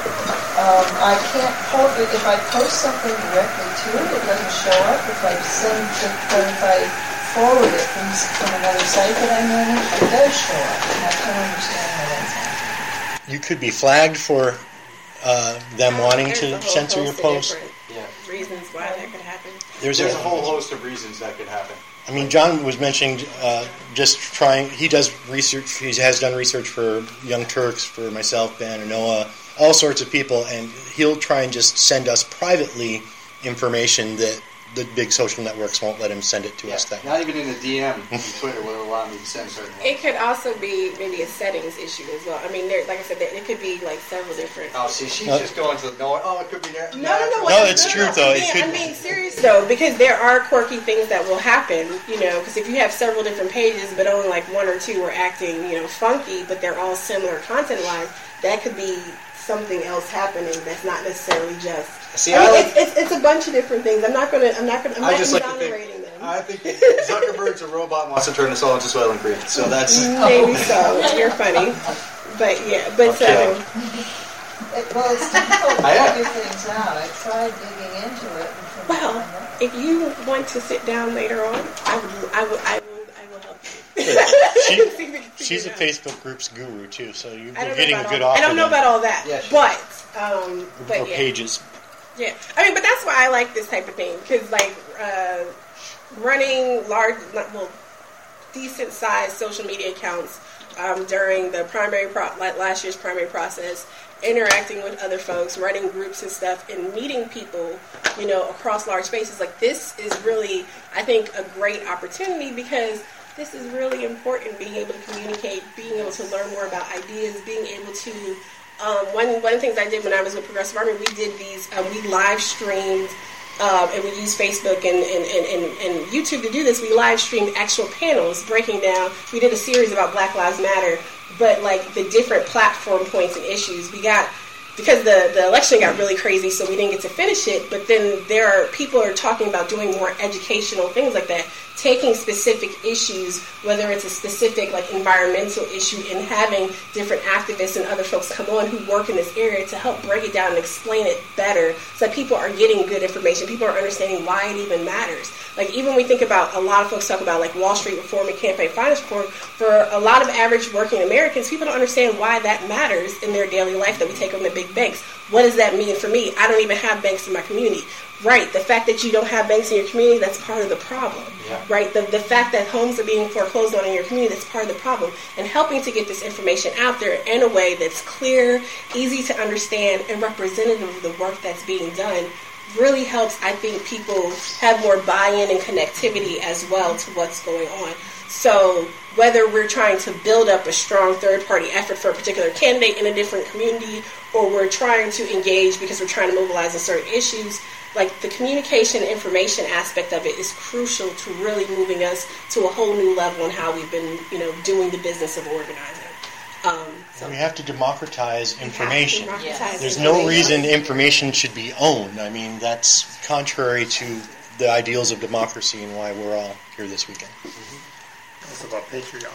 um, I can't post it. If I post something directly to it, it doesn't show up. If I send it, or if I forward it from, from another site that I manage, it does show up, and I don't understand how that's happening. You could be flagged for uh, them wanting There's to censor your post. Yeah. Reasons why that could happen. There's, There's a, a whole host of reasons that could happen. I mean, John was mentioning uh, just trying. He does research. He has done research for Young Turks, for myself, Ben, and Noah, all sorts of people, and he'll try and just send us privately information that the big social networks won't let him send it to yeah, us. That not even in a D M on Twitter will allow me to send certain ones. It could also be maybe a settings issue as well. I mean, there, like I said, there, it could be like several different. Oh, see, she's no. just going to no. Oh, it could be there. No, no, no. No, it's true though. I'm being, it could. I'm being serious though, because there are quirky things that will happen. You know, because if you have several different pages, but only like one or two are acting, you know, funky, but they're all similar content-wise, that could be something else happening that's not necessarily just. See, I mean, I like, it's, it's it's a bunch of different things. I'm not gonna. I'm not gonna. I'm I not just like to exonerating think, them. I think Zuckerberg's a robot and wants to turn us all into Soylent Green. So that's maybe so. You're funny, but yeah, but so. Okay. It, well, it's difficult to figure things out. I tried digging into it. And well, if you want to sit down later on, I would. I would. I will. I will help you. she, she's a Facebook group's guru too, so you're I don't getting know a about good all, offer. I don't know about all that, yeah, sure. but um, but or yeah. pages. Yeah, I mean, but that's why I like this type of thing, because like uh, running large, not, well, decent sized social media accounts um, during the primary pro- last year's primary process, interacting with other folks, running groups and stuff, and meeting people, you know, across large spaces. Like, this is really, I think, a great opportunity, because this is really important, being able to communicate, being able to learn more about ideas, being able to, um, one, one of the things I did when I was with Progressive Army, we did these, uh, we live streamed, um, and we used Facebook and, and, and, and, and YouTube to do this. We live streamed actual panels breaking down, we did a series about Black Lives Matter, but like the different platform points and issues. We got, because the, the election got really crazy, so we didn't get to finish it, but then there are people are talking about doing more educational things like that, taking specific issues, whether it's a specific like environmental issue, and having different activists and other folks come on who work in this area to help break it down and explain it better, so that people are getting good information, people are understanding why it even matters. Like, even when we think about, a lot of folks talk about like Wall Street reform and campaign finance reform, for a lot of average working Americans, people don't understand why that matters in their daily life, that we take on the big banks. What does that mean for me? I don't even have banks in my community. Right, the fact that you don't have banks in your community, that's part of the problem. Yeah. Right, the, the fact that homes are being foreclosed on in your community, that's part of the problem. And helping to get this information out there in a way that's clear, easy to understand, and representative of the work that's being done really helps, I think, people have more buy-in and connectivity as well to what's going on. So whether we're trying to build up a strong third-party effort for a particular candidate in a different community, or we're trying to engage because we're trying to mobilize on certain issues, like, the communication information aspect of it is crucial to really moving us to a whole new level in how we've been, you know, doing the business of organizing. Um, so we have to democratize information. democratize There's information. no reason information should be owned. I mean, that's contrary to the ideals of democracy and why we're all here this weekend. Mm-hmm. It's about Patreon.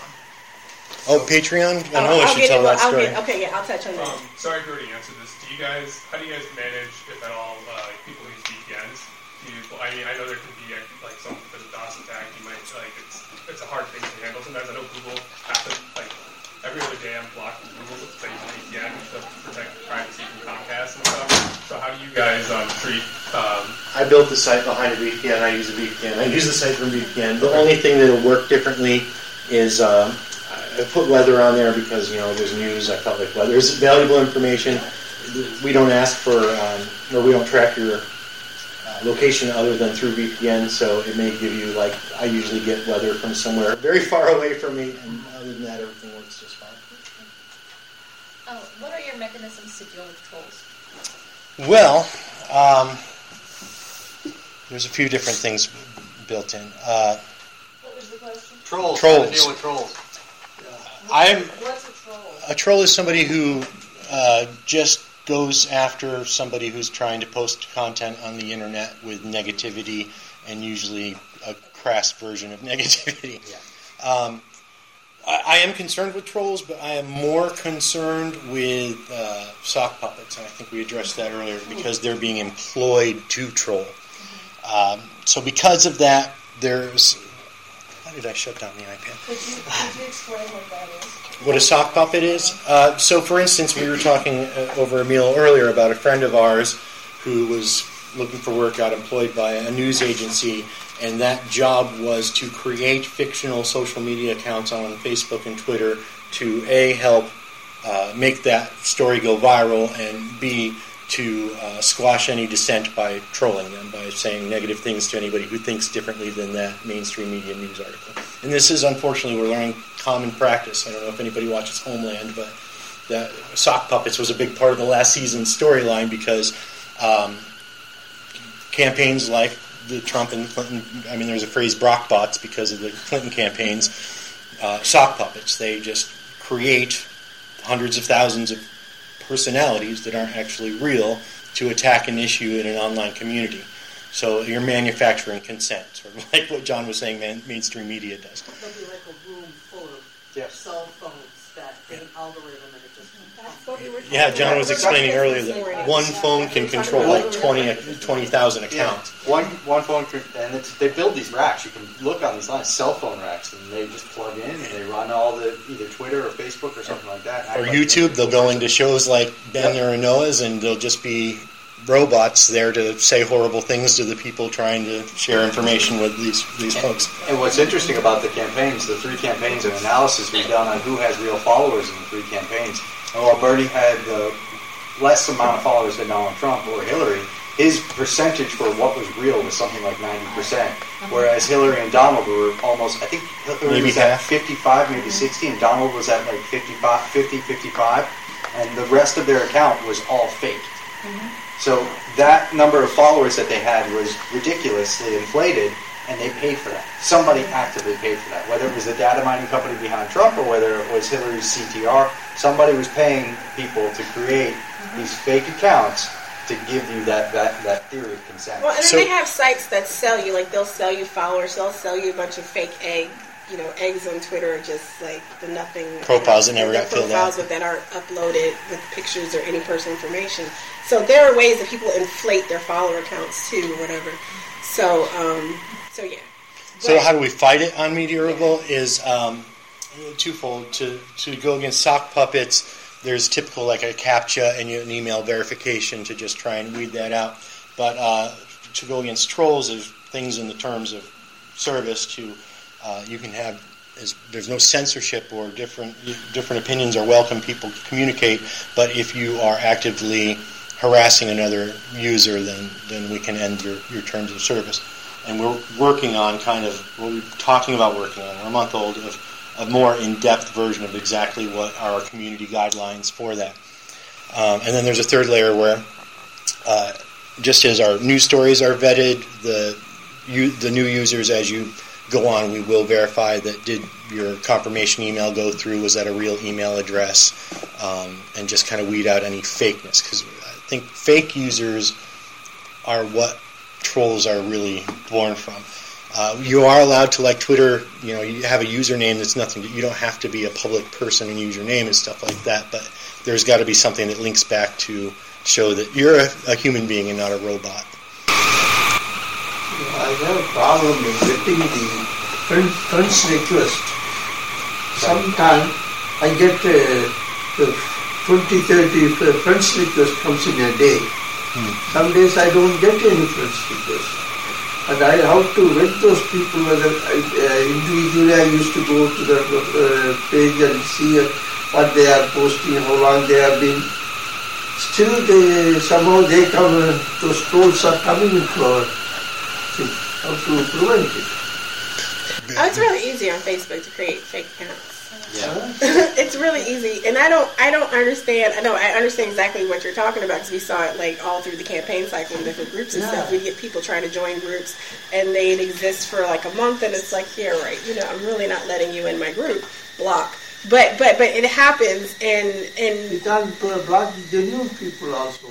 Oh, Patreon? I know oh, I I'll should get tell it, that I'll story. Get, okay, yeah, I'll touch on that. Um, sorry if you already answered this. Do you guys, how do you guys manage, if at all, uh, like people use V P Ns? Do you, I mean, I know there can be like some for the DOS attack. You might like it's it's a hard thing to handle. Sometimes I know Google has to like every other day I'm blocked from Google to use a V P N to protect privacy from Comcast and stuff. So how do you guys um, treat? Um, I built the site behind a V P N. I use a V P N. I use the site from V P N. The only thing that'll work differently is um, I put weather on there because, you know, there's news. I felt like weather is valuable information. We don't ask for, um, or we don't track your uh, location other than through V P N, so it may give you, like, I usually get weather from somewhere very far away from me, and other than that, everything works just fine. Oh, what are your mechanisms to deal with trolls? Well, um, there's a few different things built in. Uh, What was the question? Trolls. Trolls. How to deal with trolls. I'm What's a troll? a troll is somebody who uh, just goes after somebody who's trying to post content on the internet with negativity, and usually a crass version of negativity. Yeah. Um, I, I am concerned with trolls, but I am more concerned with uh, sock puppets, and I think we addressed that earlier, because they're being employed to troll. Um, so because of that, there's... Why did I shut down the iPad? Could you, could you explain what that is? What a sock puppet is? Uh, so, for instance, we were talking uh, over a meal earlier about a friend of ours who was looking for work, got employed by a news agency, and that job was to create fictional social media accounts on Facebook and Twitter to A, help uh, make that story go viral, and B, to uh, squash any dissent by trolling them, by saying negative things to anybody who thinks differently than that mainstream media news article. And this is, unfortunately, we're learning common practice. I don't know if anybody watches Homeland, but that sock puppets was a big part of the last season's storyline, because um, campaigns like the Trump and Clinton, I mean, there's a phrase Brock bots because of the Clinton campaigns, uh, sock puppets. They just create hundreds of thousands of personalities that aren't actually real to attack an issue in an online community. So you're manufacturing consent, sort of like what John was saying man, mainstream media does. There'll be like a room full of yes. cell phones that they algorithm and it just... Yeah, John was explaining earlier that one phone can control like twenty thousand accounts. Yeah. One one phone, can, and it's, they build these racks. You can look on these lines, cell phone racks, and they just plug in and they run all the either Twitter or Facebook or something like that. Or YouTube, they'll go into shows like Ben or Noah's, and they'll just be robots there to say horrible things to the people trying to share information with these these folks. And what's interesting about the campaigns, the three campaigns and analysis we've done on who has real followers in the three campaigns, and while Bernie had the less amount of followers than Donald Trump or Hillary, his percentage for what was real was something like ninety percent, whereas Hillary and Donald were almost, I think Hillary Maybe was at half. fifty-five, maybe sixty, and Donald was at like fifty-five, fifty, fifty-five, and the rest of their account was all fake. So that number of followers that they had was ridiculously inflated, and they paid for that. Somebody actively paid for that. Whether it was the data mining company behind Trump or whether it was Hillary's C T R, somebody was paying people to create these fake accounts to give you that, that, that theory of consent. Well, and then So- they have sites that sell you, like they'll sell you followers, they'll sell you a bunch of fake egg, you know, eggs on Twitter, are just like the nothing Profiles that never the got filled profiles out. that aren't uploaded with pictures or any personal information. So there are ways that people inflate their follower accounts too, or whatever. So, um, so yeah. So how do we fight it on Media Revolt is um, twofold. To to go against sock puppets, there's typical like a CAPTCHA and an email verification to just try and weed that out. But uh, to go against trolls, there's things in the terms of service to uh, you can have. Is, there's no censorship or different different opinions are welcome. People communicate, but if you are actively harassing another user, then then we can end your, your terms of service. And we're working on kind of what we're talking about working on. We're a month old of a more in-depth version of exactly what are our community guidelines for that. Um, and then there's a third layer where, uh, just as our news stories are vetted, the you, the new users as you go on, we will verify that did your confirmation email go through, was that a real email address, um, and just kind of weed out any fakeness. Because I think fake users are what trolls are really born from. Uh, you are allowed to, like Twitter, you know, you have a username that's nothing. You don't have to be a public person and use your name and stuff like that. But there's got to be something that links back to show that you're a, a human being and not a robot. I have a problem in getting the friend, friends request. Sometimes I get uh, twenty, thirty friends request comes in a day. Hmm. Some days I don't get any friends request. And I have to vet those people whether I, uh, individually I used to go to the uh, page and see uh, what they are posting, how long they have been. Still they, somehow they come, uh, those trolls are coming into our thing. How to prevent it? Oh, it's really easy on Facebook to create fake accounts. Yeah. It's really easy, and I don't, I don't understand. I know I understand exactly what you're talking about because we saw it like all through the campaign cycle in different groups and Yeah. stuff. We get people trying to join groups, and they'd exist for like a month, and it's like, yeah, right, you know, I'm really not letting you in my group. Block. But but but it happens, and and you can't block the new people also.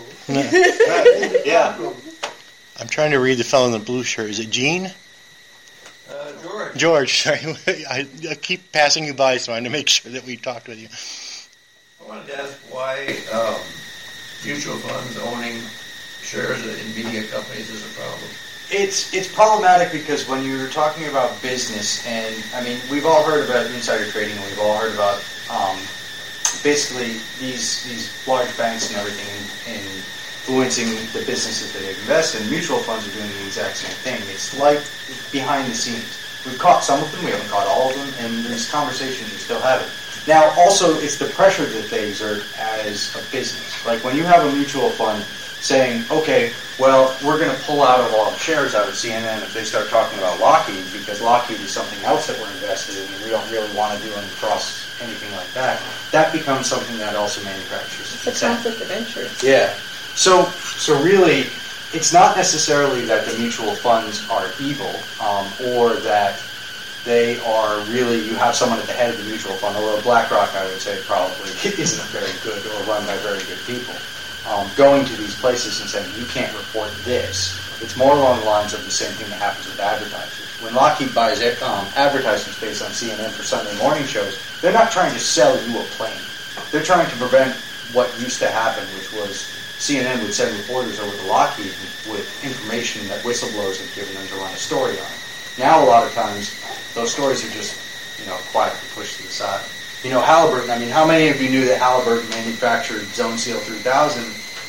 Yeah. I'm trying to read the fellow in the blue shirt. Is it Gene? Uh, George. George, sorry. I, I keep passing you by, so I want to make sure that we talked with you. I wanted to ask why um, mutual funds owning shares in media companies is a problem. It's it's problematic because when you're talking about business, and I mean, we've all heard about insider trading, and we've all heard about um, basically these these large banks and everything in, in influencing the businesses that they invest in. Mutual funds are doing the exact same thing. It's like behind the scenes. We've caught some of them, we haven't caught all of them, and these conversations are still having. Now, also, it's the pressure that they exert as a business. Like when you have a mutual fund saying, okay, well, we're going to pull out of all the shares out of C N N if they start talking about Lockheed, because Lockheed is something else that we're invested in, and we don't really want to do any cross anything like that. That becomes something that also manufactures. it's a conflict of interest. Yeah. So, so really, it's not necessarily that the mutual funds are evil, um, or that they are really, you have someone at the head of the mutual fund, although BlackRock, I would say, probably isn't very good or run by very good people. Um, going to these places and saying, you can't report this. It's more along the lines of the same thing that happens with advertisers. When Lockheed buys um, advertising space on C N N for Sunday morning shows, they're not trying to sell you a plane. They're trying to prevent what used to happen, which was C N N would send reporters over to Lockheed with information that whistleblowers had given them to run a story on. Now, a lot of times, those stories are just, you know, quietly pushed to the side. You know, Halliburton, I mean, how many of you knew that Halliburton manufactured Zone Seal three thousand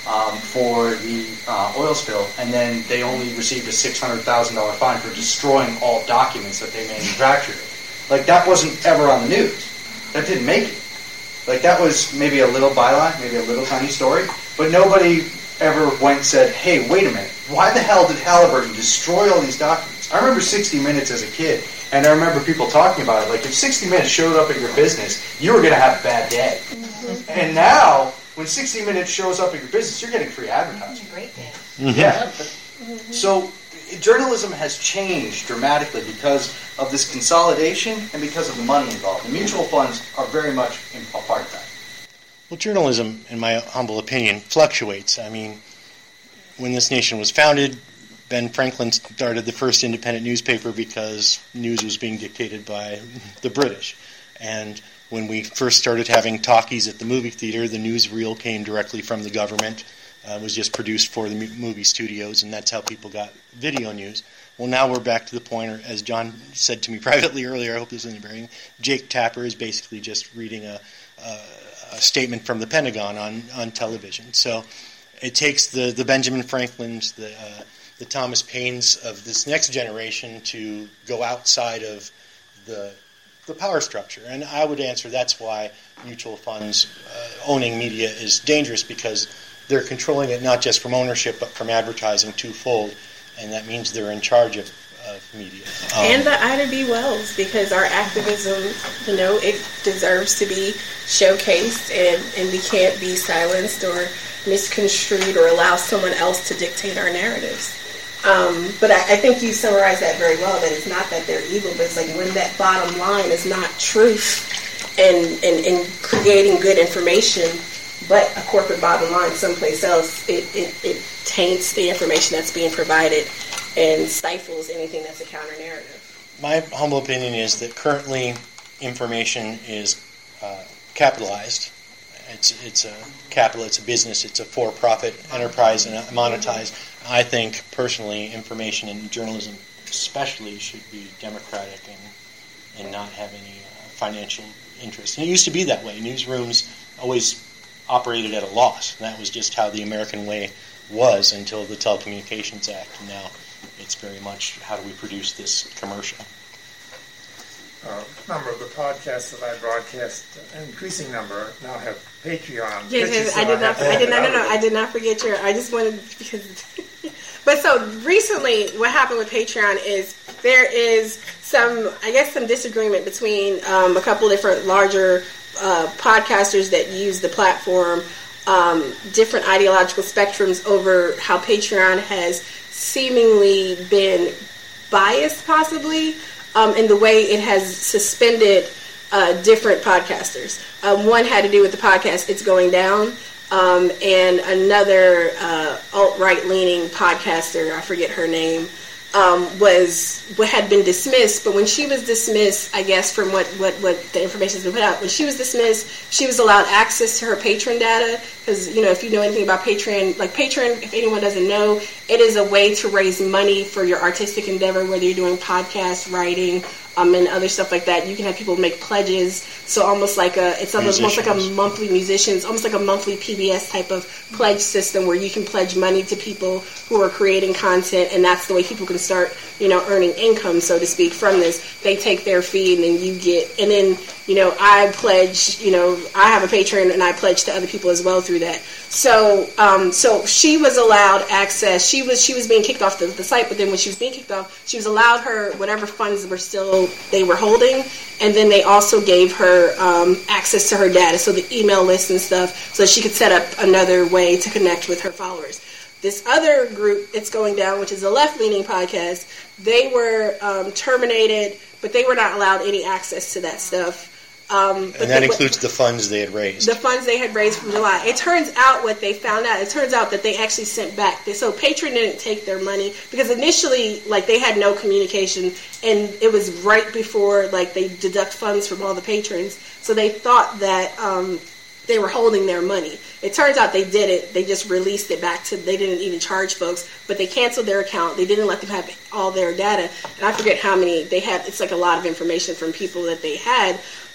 um, for the uh, oil spill, and then they only received a six hundred thousand dollars fine for destroying all documents that they manufactured. Like, that wasn't ever on the news. That didn't make it. Like, that was maybe a little byline, maybe a little tiny story, but nobody ever went and said, hey, wait a minute, why the hell did Halliburton destroy all these documents? I remember sixty minutes as a kid, and I remember people talking about it. Like, if sixty minutes showed up at your business, you were going to have a bad day. Mm-hmm. And now, when sixty minutes shows up at your business, you're getting free advertising. That's a great day. Mm-hmm. Yeah. Mm-hmm. So, journalism has changed dramatically because of this consolidation and because of the money involved. The mutual funds are very much a part of that. Well, journalism, in my humble opinion, fluctuates. I mean, when this nation was founded, Ben Franklin started the first independent newspaper because news was being dictated by the British. And when we first started having talkies at the movie theater, the newsreel came directly from the government. Uh, was just produced for the movie studios, and that's how people got video news. Well, now we're back to the point, or as John said to me privately earlier, I hope this isn't bearing, Jake Tapper is basically just reading a, a, a statement from the Pentagon on, on television. So it takes the, the Benjamin Franklins, the, uh, the Thomas Paines of this next generation to go outside of the the power structure. And I would answer that's why mutual funds uh, owning media is dangerous, because they're controlling it not just from ownership but from advertising twofold, and that means they're in charge of, of media. Um, and the Ida B. Wells, because our activism, you know, it deserves to be showcased, and, and we can't be silenced or misconstrued or allow someone else to dictate our narratives. Um, but I, I think you summarized that very well, that it's not that they're evil, but it's like when that bottom line is not truth and, and, and creating good information, but a corporate bottom line someplace else, it, it, it taints the information that's being provided and stifles anything that's a counter-narrative. My humble opinion is that currently information is uh, capitalized. It's it's a capital, it's a business, it's a for-profit enterprise and monetized. I think, personally, information and journalism especially should be democratic and, and not have any uh, financial interest. And it used to be that way. Newsrooms always operated at a loss. And that was just how the American way was until the Telecommunications Act. And now it's very much how do we produce this commercial. Uh, a number of the podcasts that I broadcast, an increasing number now have Patreon. Yes, yes, I did not. I did not. No, no, I did not forget your. I just wanted because. But so recently, what happened with Patreon is there is some, I guess, some disagreement between um, a couple different larger uh, podcasters that use the platform, um, different ideological spectrums over how Patreon has seemingly been biased, possibly. Um, in the way it has suspended uh, different podcasters. Um, one had to do with the podcast It's Going Down, um, and another uh, alt-right leaning podcaster, I forget her name, um, was had been dismissed. But when she was dismissed, I guess from what, what, what the information has been put out, when she was dismissed, she was allowed access to her Patreon data. Because, you know, if you know anything about Patreon, like Patreon, if anyone doesn't know, it is a way to raise money for your artistic endeavor, whether you're doing podcasts, writing, um, and other stuff like that. You can have people make pledges. So almost like a, it's almost, almost like a monthly musicians, almost like a monthly P B S type of pledge system where you can pledge money to people who are creating content, and that's the way people can start, you know, earning income, so to speak, from this. They take their fee, and then you get, and then, you know, I pledge, you know, I have a Patreon, and I pledge to other people as well through that. So, um, so she was allowed access. She was she was being kicked off the, the site, but then when she was being kicked off, she was allowed her whatever funds were still they were holding, and then they also gave her um, access to her data, so the email list and stuff, so that she could set up another way to connect with her followers. This other group, It's Going Down, which is a left-leaning podcast, they were um, terminated, but they were not allowed any access to that stuff. Um, but and that they, includes the funds they had raised. The funds they had raised from July. It turns out what they found out, it turns out that they actually sent back. So Patreon didn't take their money because initially, like, they had no communication, and it was right before, like, they deduct funds from all the patrons. So they thought that um, they were holding their money. It turns out they didn't. They just released it back to, they didn't even charge folks, but they canceled their account. They didn't let them have all their data. And I forget how many they had. It's like a lot of information from people that they had.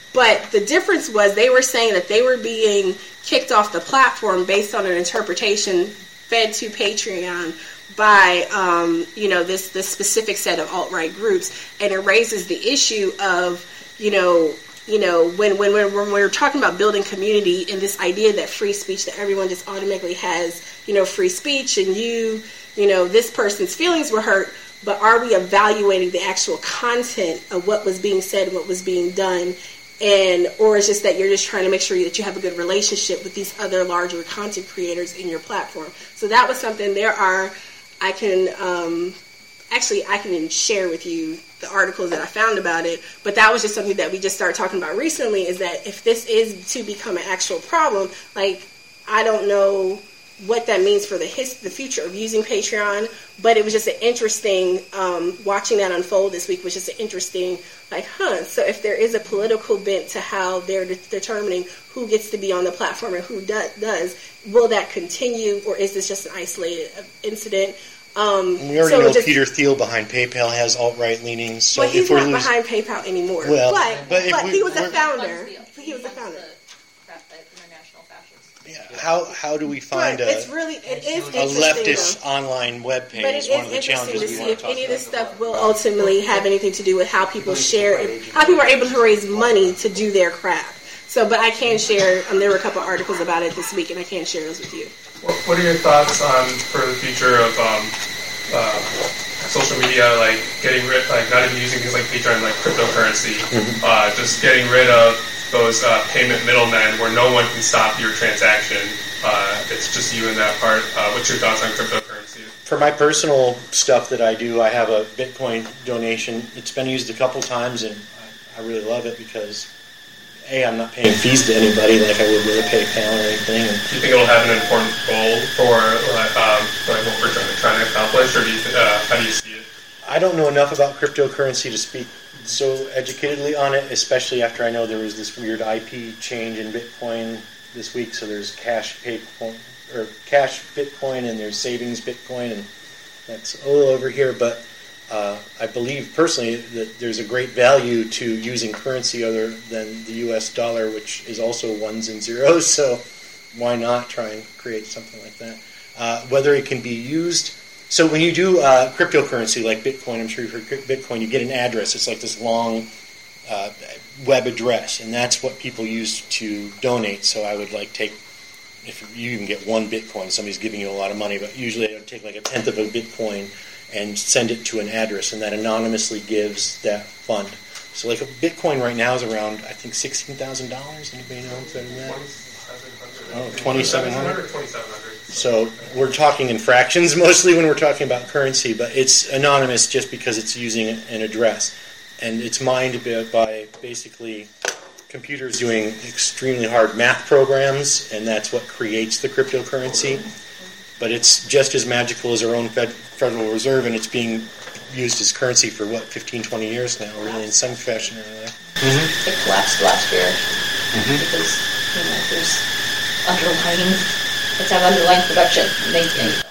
But the difference was they were saying that they were being kicked off the platform based on an interpretation fed to Patreon by, um, you know, this, this specific set of alt-right groups. And it raises the issue of, you know, you know, when, when, when, when we're talking about building community and this idea that free speech, that everyone just automatically has, you know, free speech and you, you know, this person's feelings were hurt, but are we evaluating the actual content of what was being said and what was being done? And, or it's just that you're just trying to make sure that you have a good relationship with these other larger content creators in your platform. So that was something. There are, I can, um, actually, I can share with you the articles that I found about it, but that was just something that we just started talking about recently, is that if this is to become an actual problem, like, I don't know what that means for the his, the future of using Patreon, but it was just an interesting, um, watching that unfold this week was just an interesting, like, huh, so if there is a political bent to how they're de- determining who gets to be on the platform and who do- does, will that continue, or is this just an isolated incident? Um, we already so know just, Peter Thiel behind PayPal has alt-right leanings. So well, he's if we're not losing, behind PayPal anymore, well, but, but, if but we, he was a we're- founder. He was a founder. How how do we find Right, a, it's really, it is a interesting, leftist though. online webpage? But it It's is one of the interesting challenges to we see want if to talk any of about. this stuff will ultimately have anything to do with how people share, how people are able to raise money to do their craft. So, but I can share, um, there were a couple articles about it this week, and I can share those with you. What are your thoughts on for the future of um, uh, social media, like getting rid, like not even using things like Patreon, like cryptocurrency, Mm-hmm. uh, just getting rid of those uh, payment middlemen where no one can stop your transaction. Uh, it's just you in that part. Uh, what's your thoughts on cryptocurrency? For my personal stuff that I do, I have a Bitcoin donation. It's been used a couple times, and I, I really love it because, A, I'm not paying fees to anybody like I would with a PayPal or anything. And Do you think it'll have an important goal for like, um, like what we're trying to, trying to accomplish, or do you, uh, how do you see it? I don't know enough about cryptocurrency to speak so educatedly on it, especially after I know there was this weird I P change in Bitcoin this week. So there's cash Bitcoin, or cash Bitcoin, and there's savings Bitcoin, and that's all over here. But uh, I believe personally that there's a great value to using currency other than the U S dollar, which is also ones and zeros. So why not try and create something like that? Uh, whether it can be used. So when you do uh, cryptocurrency like Bitcoin, I'm sure you've heard Bitcoin, you get an address. It's like this long uh, web address, and that's what people use to donate. So I would like take, if you even get one Bitcoin, somebody's giving you a lot of money, but usually I would take like a tenth of a Bitcoin and send it to an address, and that anonymously gives that fund. So like a Bitcoin right now is around, I think, sixteen thousand dollars. Anybody know if that? Oh, twenty-seven hundred? twenty-seven hundred. So we're talking in fractions mostly when we're talking about currency, but it's anonymous just because it's using an address. And it's mined by basically computers doing extremely hard math programs, and that's what creates the cryptocurrency. But it's just as magical as our own Fed, Federal Reserve, and it's being used as currency for, what, fifteen, twenty years now, really, in some fashion or another. It collapsed last year Mhm. because, you know, there's underlying, let's have underlying production. Maintain.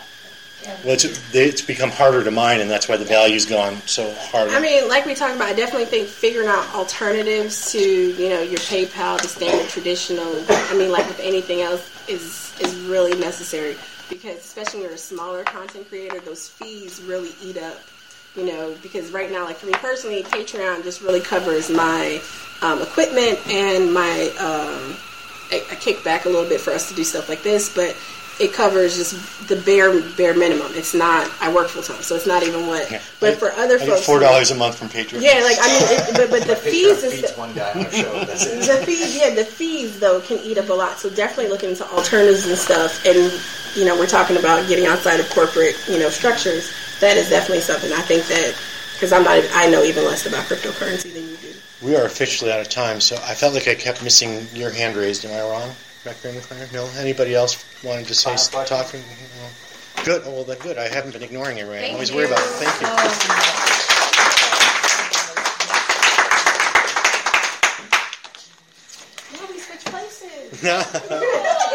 Well, it's, it's become harder to mine, and that's why the value's gone so hard. I mean, like we talked about, I definitely think figuring out alternatives to, you know, your PayPal, the standard traditional, I mean, like with anything else, is is really necessary. Because especially when you're a smaller content creator, those fees really eat up, you know, because right now, like for me personally, Patreon just really covers my um, equipment and my, um, I, I kick back a little bit for us to do stuff like this, but it covers just the bare bare minimum. It's not, I work full time, so it's not even what, Yeah. but for other I folks. get four dollars a month from Patreon. Yeah, like, I mean, it, but, but the fees is Beats one guy on our show. That's it. the fees, yeah, the fees though can eat up a lot. So definitely looking into alternatives and stuff. And you know, we're talking about getting outside of corporate, you know, structures. That is definitely something I think that, because I'm not, I know even less about cryptocurrency than you do. We are officially out of time, so I felt like I kept missing your hand raised. Am I wrong? Back there in the corner? No? Anybody else wanted to say, Uh, talking? No. Good. Oh, well, then good. I haven't been ignoring it, right? I Thank always you. worry about it. Thank you. Now we switch places.